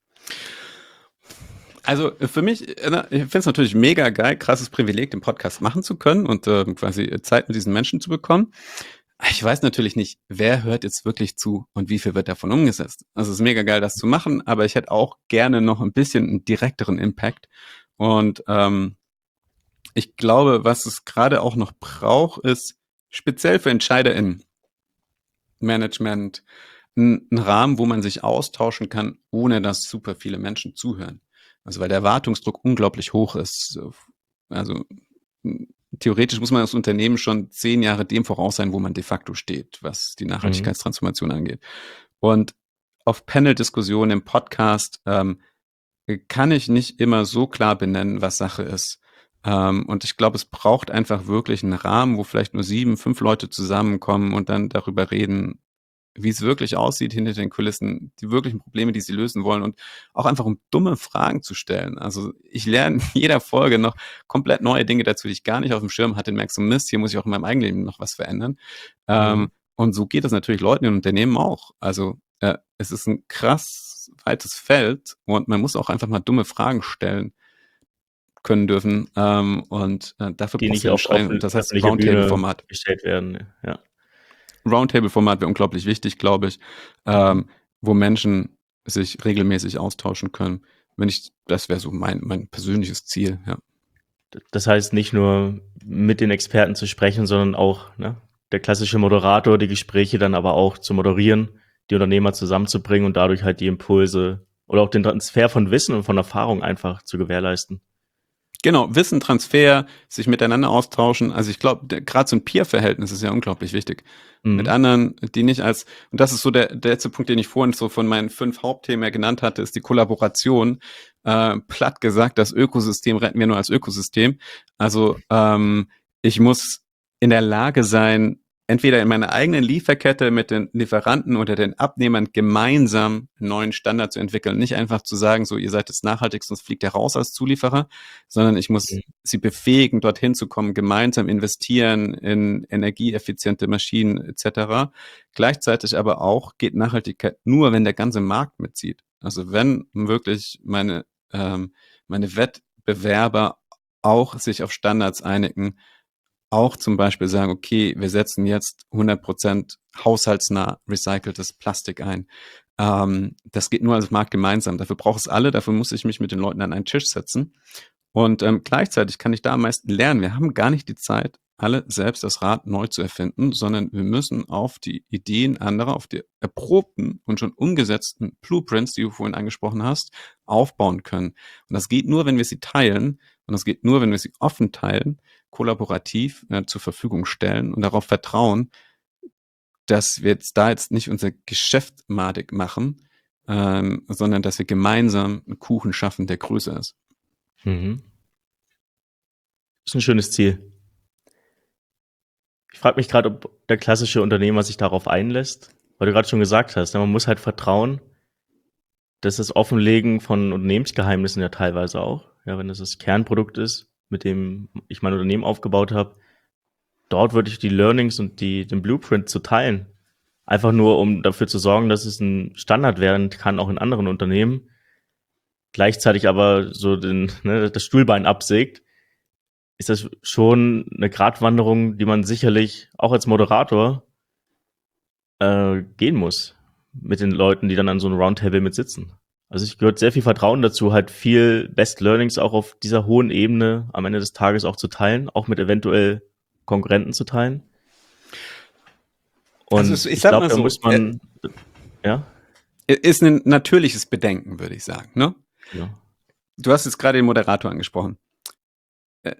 Also äh, für mich, äh, ne, ich finde es natürlich mega geil, krasses Privileg, den Podcast machen zu können und ähm, quasi Zeit mit diesen Menschen zu bekommen. Ich weiß natürlich nicht, wer hört jetzt wirklich zu und wie viel wird davon umgesetzt. Also es ist mega geil, das zu machen, aber ich hätte auch gerne noch ein bisschen einen direkteren Impact. Und ähm, ich glaube, was es gerade auch noch braucht, ist speziell für EntscheiderInnen, Management, ein, ein Rahmen, wo man sich austauschen kann, ohne dass super viele Menschen zuhören. Also weil der Erwartungsdruck unglaublich hoch ist. Also theoretisch muss man als Unternehmen schon zehn Jahre dem voraus sein, wo man de facto steht, was die Mhm. Nachhaltigkeitstransformation angeht. Und auf Panel-Diskussionen im Podcast ähm, kann ich nicht immer so klar benennen, was Sache ist. Ähm, und ich glaube, es braucht einfach wirklich einen Rahmen, wo vielleicht nur sieben, fünf Leute zusammenkommen und dann darüber reden, wie es wirklich aussieht hinter den Kulissen, die wirklichen Probleme, die sie lösen wollen und auch einfach um dumme Fragen zu stellen. Also ich lerne in jeder Folge noch komplett neue Dinge dazu, die ich gar nicht auf dem Schirm hatte und merke so, Mist, hier muss ich auch in meinem eigenen Leben noch was verändern. Mhm. Ähm, und so geht es natürlich Leuten in Unternehmen auch. Also äh, es ist ein krass weites Feld und man muss auch einfach mal dumme Fragen stellen können dürfen. Ähm, und äh, dafür Die brauchst du nicht den auf Schrein und offen, das heißt öffentlicher Bühne Roundtable-Format. gestellt werden. Ja. Roundtable-Format wäre unglaublich wichtig, glaube ich, Mhm. ähm, wo Menschen sich regelmäßig austauschen können. Wenn ich, das wäre so mein, mein persönliches Ziel, ja. Das heißt, nicht nur mit den Experten zu sprechen, sondern auch, ne, der klassische Moderator, die Gespräche dann aber auch zu moderieren, die Unternehmer zusammenzubringen und dadurch halt die Impulse oder auch den Transfer von Wissen und von Erfahrung einfach zu gewährleisten. Genau, Wissentransfer, sich miteinander austauschen. Also ich glaube, gerade so ein Peer-Verhältnis ist ja unglaublich wichtig. Mhm. Mit anderen, die nicht als, und das ist so der, der letzte Punkt, den ich vorhin so von meinen fünf Hauptthemen ja genannt hatte, ist die Kollaboration. Äh, platt gesagt, das Ökosystem retten wir nur als Ökosystem. Also ähm, ich muss in der Lage sein, entweder in meiner eigenen Lieferkette mit den Lieferanten oder den Abnehmern gemeinsam einen neuen Standard zu entwickeln. Nicht einfach zu sagen, so, ihr seid das nachhaltigste, sonst fliegt ihr raus als Zulieferer, sondern ich muss mhm. sie befähigen, dorthin zu kommen, gemeinsam investieren in energieeffiziente Maschinen et cetera. Gleichzeitig aber auch geht Nachhaltigkeit nur, wenn der ganze Markt mitzieht. Also wenn wirklich meine, ähm, meine Wettbewerber auch sich auf Standards einigen, auch zum Beispiel sagen, okay, wir setzen jetzt hundert Prozent haushaltsnah recyceltes Plastik ein. Ähm, das geht nur als Markt gemeinsam. Dafür braucht es alle, dafür muss ich mich mit den Leuten an einen Tisch setzen. Und ähm, gleichzeitig kann ich da am meisten lernen. Wir haben gar nicht die Zeit, alle selbst das Rad neu zu erfinden, sondern wir müssen auf die Ideen anderer, auf die erprobten und schon umgesetzten Blueprints, die du vorhin angesprochen hast, aufbauen können. Und das geht nur, wenn wir sie teilen. Und das geht nur, wenn wir sie offen teilen, kollaborativ äh, zur Verfügung stellen und darauf vertrauen, dass wir jetzt da jetzt nicht unser Geschäft madig machen, ähm, sondern dass wir gemeinsam einen Kuchen schaffen, der größer ist. Mhm. Das ist ein schönes Ziel. Ich frage mich gerade, ob der klassische Unternehmer sich darauf einlässt, weil du gerade schon gesagt hast, man muss halt vertrauen, dass das Offenlegen von Unternehmensgeheimnissen ja teilweise auch, ja, wenn das das Kernprodukt ist, mit dem ich mein Unternehmen aufgebaut habe, dort wirklich die Learnings und die, den Blueprint zu teilen. Einfach nur, um dafür zu sorgen, dass es ein Standard werden kann, auch in anderen Unternehmen. Gleichzeitig aber so den, ne, das Stuhlbein absägt, ist das schon eine Gratwanderung, die man sicherlich auch als Moderator äh, gehen muss mit den Leuten, die dann an so einem Roundtable mit sitzen. Also ich gehört sehr viel Vertrauen dazu, halt viel Best Learnings auch auf dieser hohen Ebene am Ende des Tages auch zu teilen, auch mit eventuell Konkurrenten zu teilen. Und also ich, ich glaube, da so, muss man, äh, ja? Ist ein natürliches Bedenken, würde ich sagen, ne? Ja. Du hast jetzt gerade den Moderator angesprochen. Äh,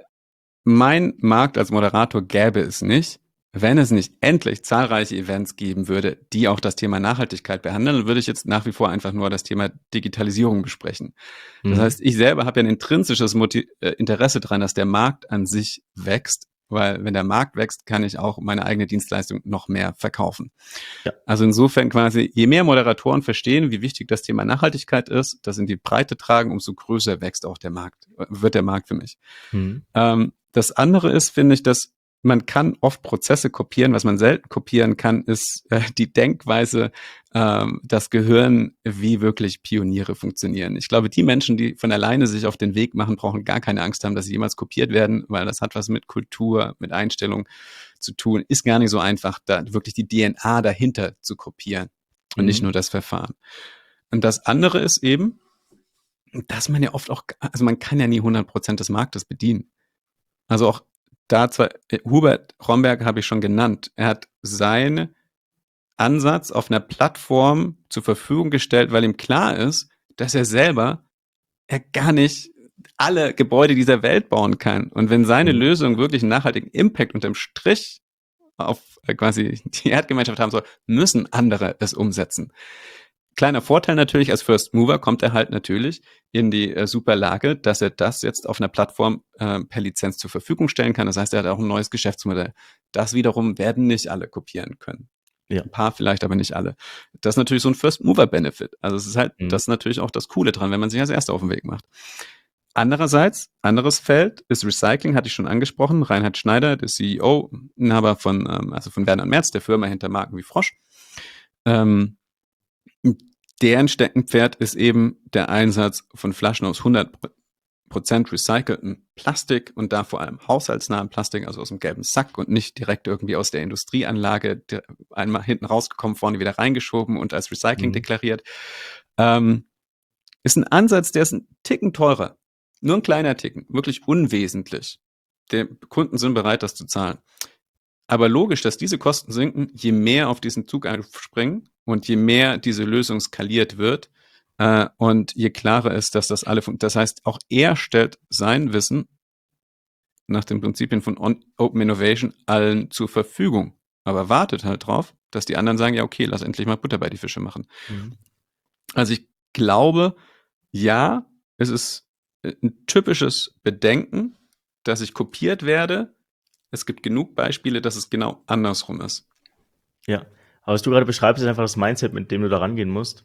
mein Markt als Moderator gäbe es nicht, wenn es nicht endlich zahlreiche Events geben würde, die auch das Thema Nachhaltigkeit behandeln, dann würde ich jetzt nach wie vor einfach nur das Thema Digitalisierung besprechen. Das mhm. heißt, ich selber habe ja ein intrinsisches Motiv- äh, Interesse daran, dass der Markt an sich wächst, weil wenn der Markt wächst, kann ich auch meine eigene Dienstleistung noch mehr verkaufen. Ja. Also insofern quasi, je mehr Moderatoren verstehen, wie wichtig das Thema Nachhaltigkeit ist, das in die Breite tragen, umso größer wächst auch der Markt, wird der Markt für mich. Mhm. Ähm, das andere ist, finde ich, dass man kann oft Prozesse kopieren. Was man selten kopieren kann, ist äh, die Denkweise, ähm, das Gehirn, wie wirklich Pioniere funktionieren. Ich glaube, die Menschen, die von alleine sich auf den Weg machen, brauchen gar keine Angst haben, dass sie jemals kopiert werden, weil das hat was mit Kultur, mit Einstellung zu tun. Ist gar nicht so einfach, da wirklich die D N A dahinter zu kopieren und mhm. nicht nur das Verfahren. Und das andere ist eben, dass man ja oft auch, also man kann ja nie hundert Prozent des Marktes bedienen. Also auch da zwar, Hubert Romberg habe ich schon genannt, er hat seinen Ansatz auf einer Plattform zur Verfügung gestellt, weil ihm klar ist, dass er selber er gar nicht alle Gebäude dieser Welt bauen kann. Und wenn seine mhm. Lösung wirklich einen nachhaltigen Impact unterm Strich auf quasi die Erdgemeinschaft haben soll, müssen andere es umsetzen. Kleiner Vorteil natürlich, als First Mover kommt er halt natürlich in die äh, super Lage, dass er das jetzt auf einer Plattform äh, per Lizenz zur Verfügung stellen kann. Das heißt, er hat auch ein neues Geschäftsmodell. Das wiederum werden nicht alle kopieren können. Ja. Ein paar vielleicht, aber nicht alle. Das ist natürlich so ein First Mover Benefit. Also es ist halt, mhm. das ist natürlich auch das Coole dran, wenn man sich als Erster auf den Weg macht. Andererseits, anderes Feld ist Recycling, hatte ich schon angesprochen. Reinhard Schneider, der C E O, Inhaber von, ähm, also von Werner und Merz, der Firma hinter Marken wie Frosch. Ähm, Deren Steckenpferd ist eben der Einsatz von Flaschen aus hundert Prozent recyceltem Plastik und da vor allem haushaltsnahem Plastik, also aus dem gelben Sack und nicht direkt irgendwie aus der Industrieanlage, einmal hinten rausgekommen, vorne wieder reingeschoben und als Recycling mhm. deklariert. ähm, ist ein Ansatz, der ist ein Ticken teurer. Nur ein kleiner Ticken, wirklich unwesentlich. Die Kunden sind bereit, das zu zahlen. Aber logisch, dass diese Kosten sinken, je mehr auf diesen Zug aufspringen und je mehr diese Lösung skaliert wird äh, und je klarer ist, dass das alle funktioniert. Das heißt, auch er stellt sein Wissen nach den Prinzipien von Open Innovation allen zur Verfügung. Aber wartet halt drauf, dass die anderen sagen, ja okay, lass endlich mal Butter bei die Fische machen. Mhm. Also ich glaube, ja, es ist ein typisches Bedenken, dass ich kopiert werde. Es gibt genug Beispiele, dass es genau andersrum ist. Ja, aber was du gerade beschreibst, ist einfach das Mindset, mit dem du da rangehen musst.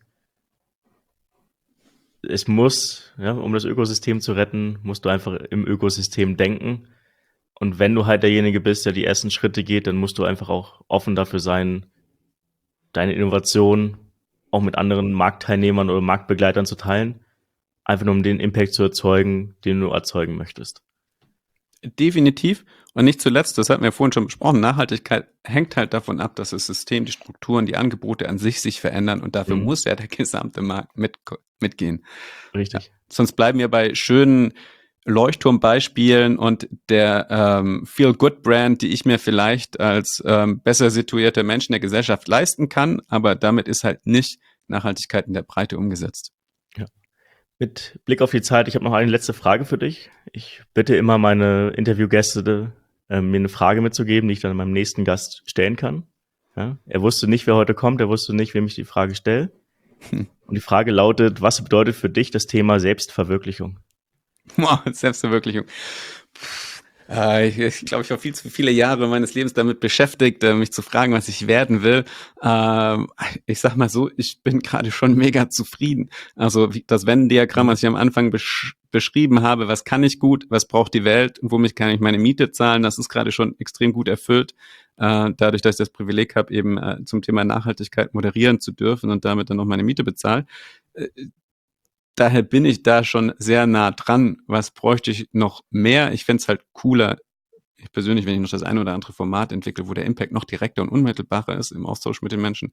Es muss, ja, um das Ökosystem zu retten, musst du einfach im Ökosystem denken. Und wenn du halt derjenige bist, der die ersten Schritte geht, dann musst du einfach auch offen dafür sein, deine Innovation auch mit anderen Marktteilnehmern oder Marktbegleitern zu teilen. Einfach nur um den Impact zu erzeugen, den du erzeugen möchtest. Definitiv. Und nicht zuletzt, das hatten wir vorhin schon besprochen, Nachhaltigkeit hängt halt davon ab, dass das System, die Strukturen, die Angebote an sich sich verändern und dafür mhm. muss ja der gesamte Markt mit, mitgehen. Richtig. Ja, sonst bleiben wir bei schönen Leuchtturmbeispielen und der ähm, Feel-Good-Brand, die ich mir vielleicht als ähm, besser situierter Mensch in der Gesellschaft leisten kann, aber damit ist halt nicht Nachhaltigkeit in der Breite umgesetzt. Ja. Mit Blick auf die Zeit, ich habe noch eine letzte Frage für dich. Ich bitte immer meine Interviewgäste, äh, mir eine Frage mitzugeben, die ich dann meinem nächsten Gast stellen kann. Ja? Er wusste nicht, wer heute kommt, er wusste nicht, wem ich die Frage stelle. Hm. Und die Frage lautet, was bedeutet für dich das Thema Selbstverwirklichung? Wow, Selbstverwirklichung. Äh, ich ich glaube, ich war viel zu viele Jahre meines Lebens damit beschäftigt, äh, mich zu fragen, was ich werden will. Ähm, ich sag mal so, ich bin gerade schon mega zufrieden. Also wie, das Venn-Diagramm, was ich am Anfang besch- beschrieben habe, was kann ich gut, was braucht die Welt und womit kann ich meine Miete zahlen, das ist gerade schon extrem gut erfüllt. Äh, dadurch, dass ich das Privileg habe, eben äh, zum Thema Nachhaltigkeit moderieren zu dürfen und damit dann noch meine Miete bezahlen. Äh, Daher bin ich da schon sehr nah dran. Was bräuchte ich noch mehr? Ich fände es halt cooler, ich persönlich, wenn ich noch das eine oder andere Format entwickle, wo der Impact noch direkter und unmittelbarer ist im Austausch mit den Menschen.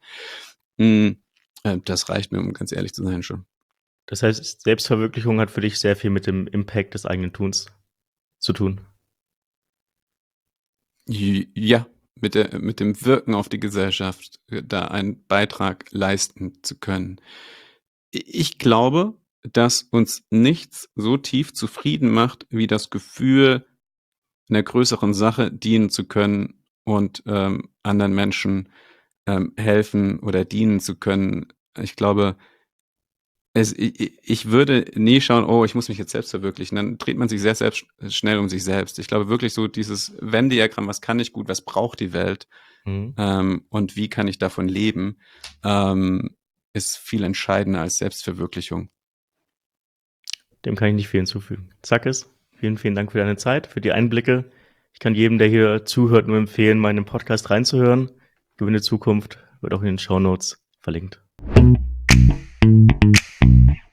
Das reicht mir, um ganz ehrlich zu sein, schon. Das heißt, Selbstverwirklichung hat für dich sehr viel mit dem Impact des eigenen Tuns zu tun. Ja, mit, der, mit dem Wirken auf die Gesellschaft, da einen Beitrag leisten zu können. Ich glaube, dass uns nichts so tief zufrieden macht, wie das Gefühl, einer größeren Sache dienen zu können und ähm, anderen Menschen ähm, helfen oder dienen zu können. Ich glaube, es, ich, ich würde nie schauen, oh, ich muss mich jetzt selbst verwirklichen. Dann dreht man sich sehr, sehr schnell um sich selbst. Ich glaube wirklich so dieses Venn-Diagramm, was kann ich gut, was braucht die Welt mhm. ähm, und wie kann ich davon leben, ähm, ist viel entscheidender als Selbstverwirklichung. Dem kann ich nicht viel hinzufügen. Zackes, vielen, vielen Dank für deine Zeit, für die Einblicke. Ich kann jedem, der hier zuhört, nur empfehlen, mal in den Podcast reinzuhören. Gewinne Zukunft wird auch in den Shownotes verlinkt.